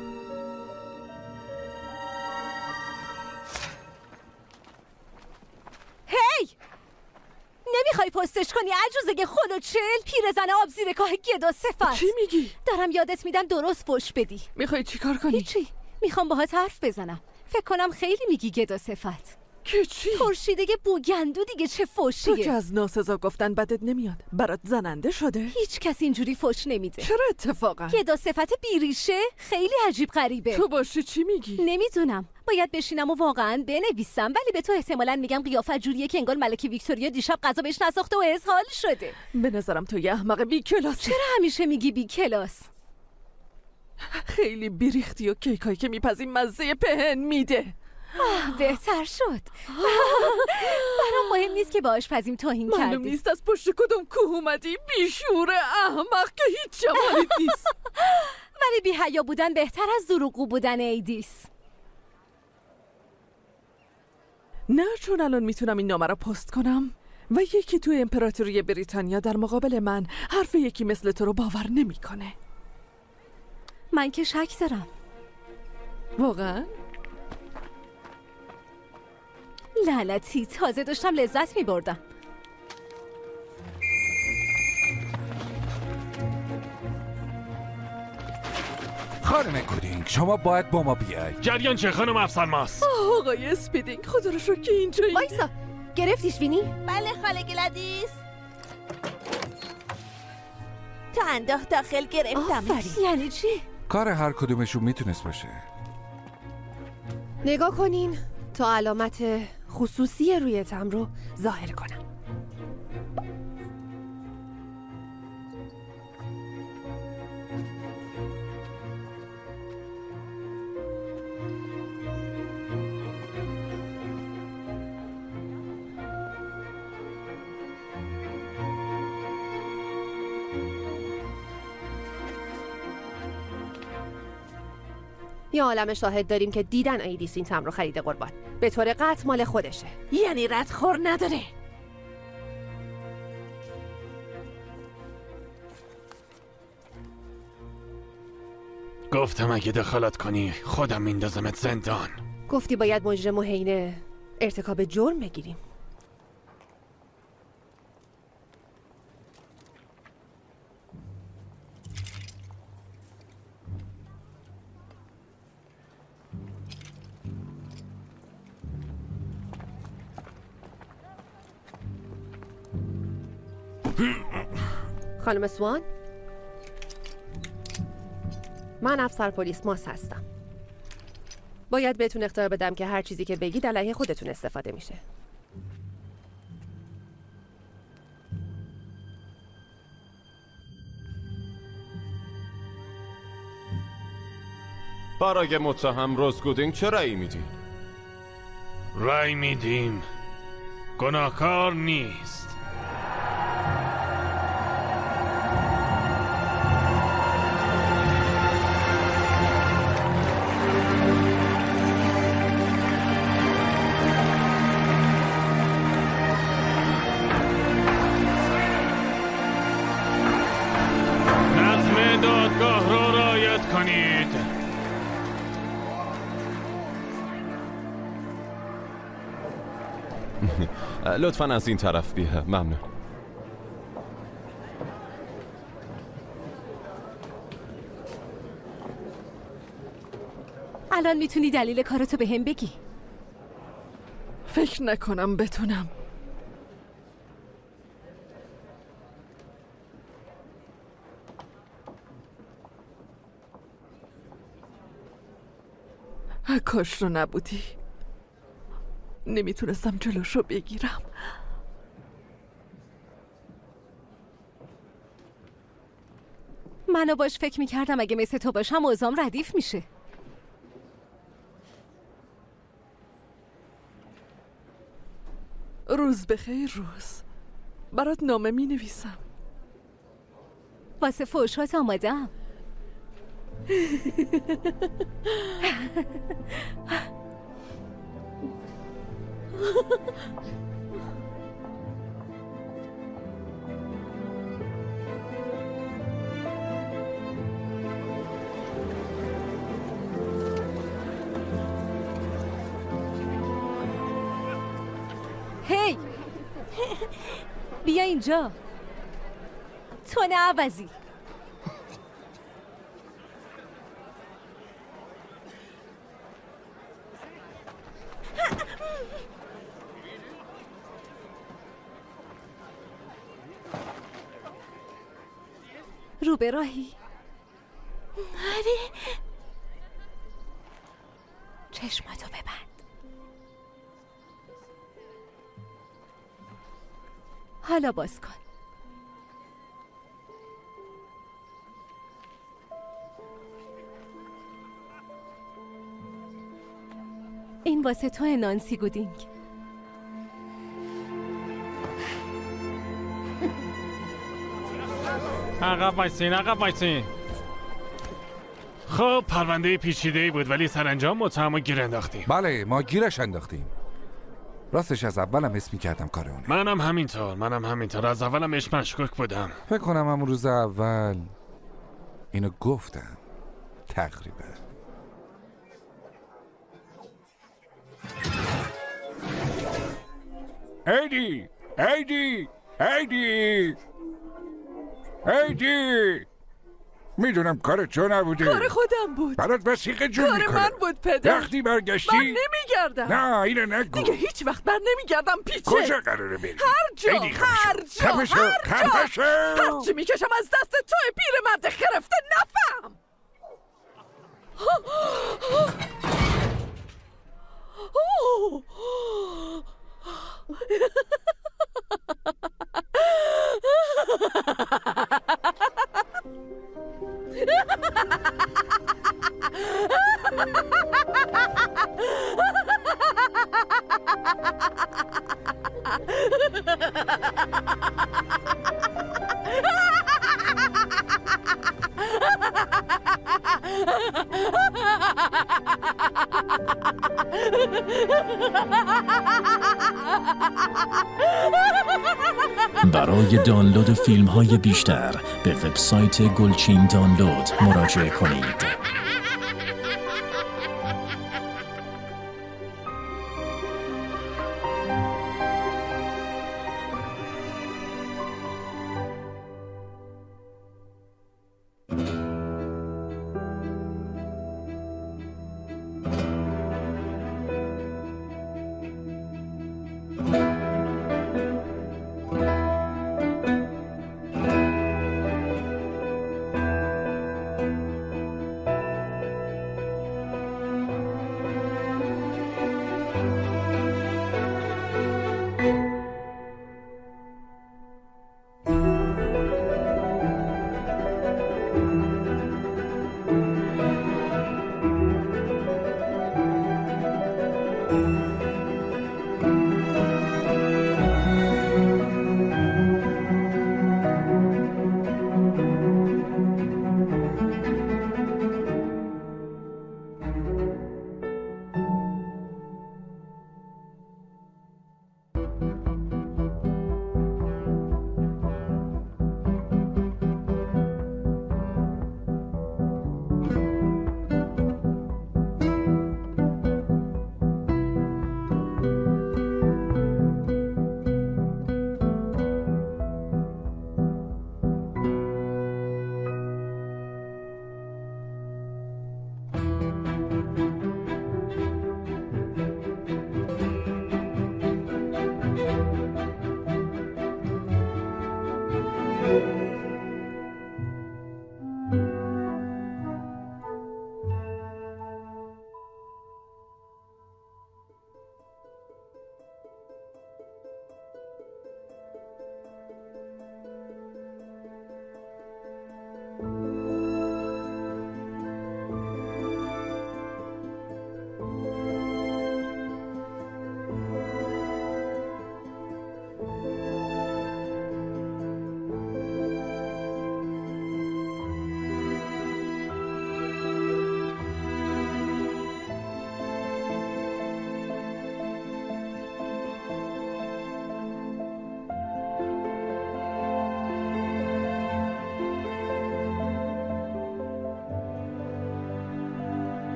هی! نمیخوای پستش کنی عجوزه خلوچل؟ پیرزن آب زیر کاه گد و صفت. چی میگی؟ دارم یادت میدم درست فوش بدی. میخوای چی کار کنی؟ هیچی، میخوام باهات حرف بزنم. فکر کنم خیلی میگی گد و صفت. که چی؟ ترشیده بوگندو دیگه، چه فوشیه؟ تو که از ناسزا گفتن بدت نمیاد، برات زننده شده؟ هیچ کس اینجوری فوش نمیده. چرا اتفاقا؟ گد و صفت بیریشه خیلی عجیب غریبه. تو باشی چی میگی؟ نمیدونم، باید بشینم و واقعا بنویسم، ولی به تو احتمالاً میگم قیافت جوریه که انگار ملکه ویکتوریا دیشب غذا بهش نساخته و اسهال شده. به نظرم تو یه احمق بی کلاسی. چرا همیشه میگی بی کلاس؟ خیلی بیریختی و کیکایی که میپزی مزه پهن میده. آه بهتر شد. برام مهم نیست که با آشپزیم توهین کردی. معلوم نیست از پشت کدوم کوه اومدی، بیشور احمق که هیچ جمالی نیست. ولی بی حیا بودن بهتر از دروغگو بودن ایدیس. نه، چون الان میتونم این نامه را پست کنم و یکی تو امپراتوری بریتانیا در مقابل من حرف یکی مثل تو رو باور نمیکنه. من که شک دارم. واقعا؟ لعنتی، تازه داشتم لذت میبردم. خانم گودینگ، شما باید با ما بیای. جریان چه خانم افسر ماست؟ آقای اسپیدینگ، خدا رو شکر که اینجایی. وایسا، گرفتیش وینی؟ بله خاله گلادیس. تا انداخت داخل گرفتم. یعنی چی؟ کار هر کدومشون میتونست باشه. نگاه کنین تا علامت خصوصی روی تم رو ظاهر کنم. یه عالم شاهد داریم که دیدن ایدیس این تم رو خریده قربان. به طور قطع مال خودشه. یعنی ردخور نداره. گفتم اگه دخالت کنی خودم میندازمت زندان. گفتی باید مجرم و حین ارتکاب جرم بگیریم. خانم سوان، من افسر پلیس ماس هستم. باید بهتون اختیار بدم که هر چیزی که بگید علیه خودتون استفاده میشه. برای متهم روز گودینگ چه رأی میدین؟ رأی میدیم گناهکار نیست. نظم دادگاه را رعایت کنید. لطفاً از این طرف بیا. ممنون. الان میتونی دلیل کارتو به هم بگی؟ فکر نکنم بتونم. کاش رو نبودی. نمیتونستم جلوشو بگیرم. منو باش فکر میکردم اگه مثل تو باشم اوضاعم ردیف میشه. روز بخیر روز. برات نامه می نویسم. واسه فوشات آمادم. بیا اینجا. تو نه عوضی. رو به راهی. آره. چشماتو ببند. حالا باز کن. این واسه تو نانسی گودینگ. عقب وایسین عقب وایسین. خب پرونده پیچیده‌ای بود ولی سرانجام متهمو گیر انداختیم. بله ما گیرش انداختیم. راستش از اولم حس می‌کردم کار اونه. منم همینطور منم همینطور از اولم اش مشکوک بودم. فکر کنم همون روز اول اینو گفتم تقریبا. ایدی ایدی ایدی ایدی میدونم کار تو نبوده. کار خودم بود. برات وسیقه جون کار میکنه. من بود پدر. وقتی برگشتی من نمیگردم. نه اینو نگو. دیگه هیچ وقت بر نمیگردم پیچه. کجا قراره بری؟ هر جا ایدی هر جا خفه شو. هر جا خفه شو. هر چی میکشم از دست توی پیرمرد خرفته نفهم. برای دانلود فیلم های بیشتر به وبسایت گلچین دانلود مراجعه کنید.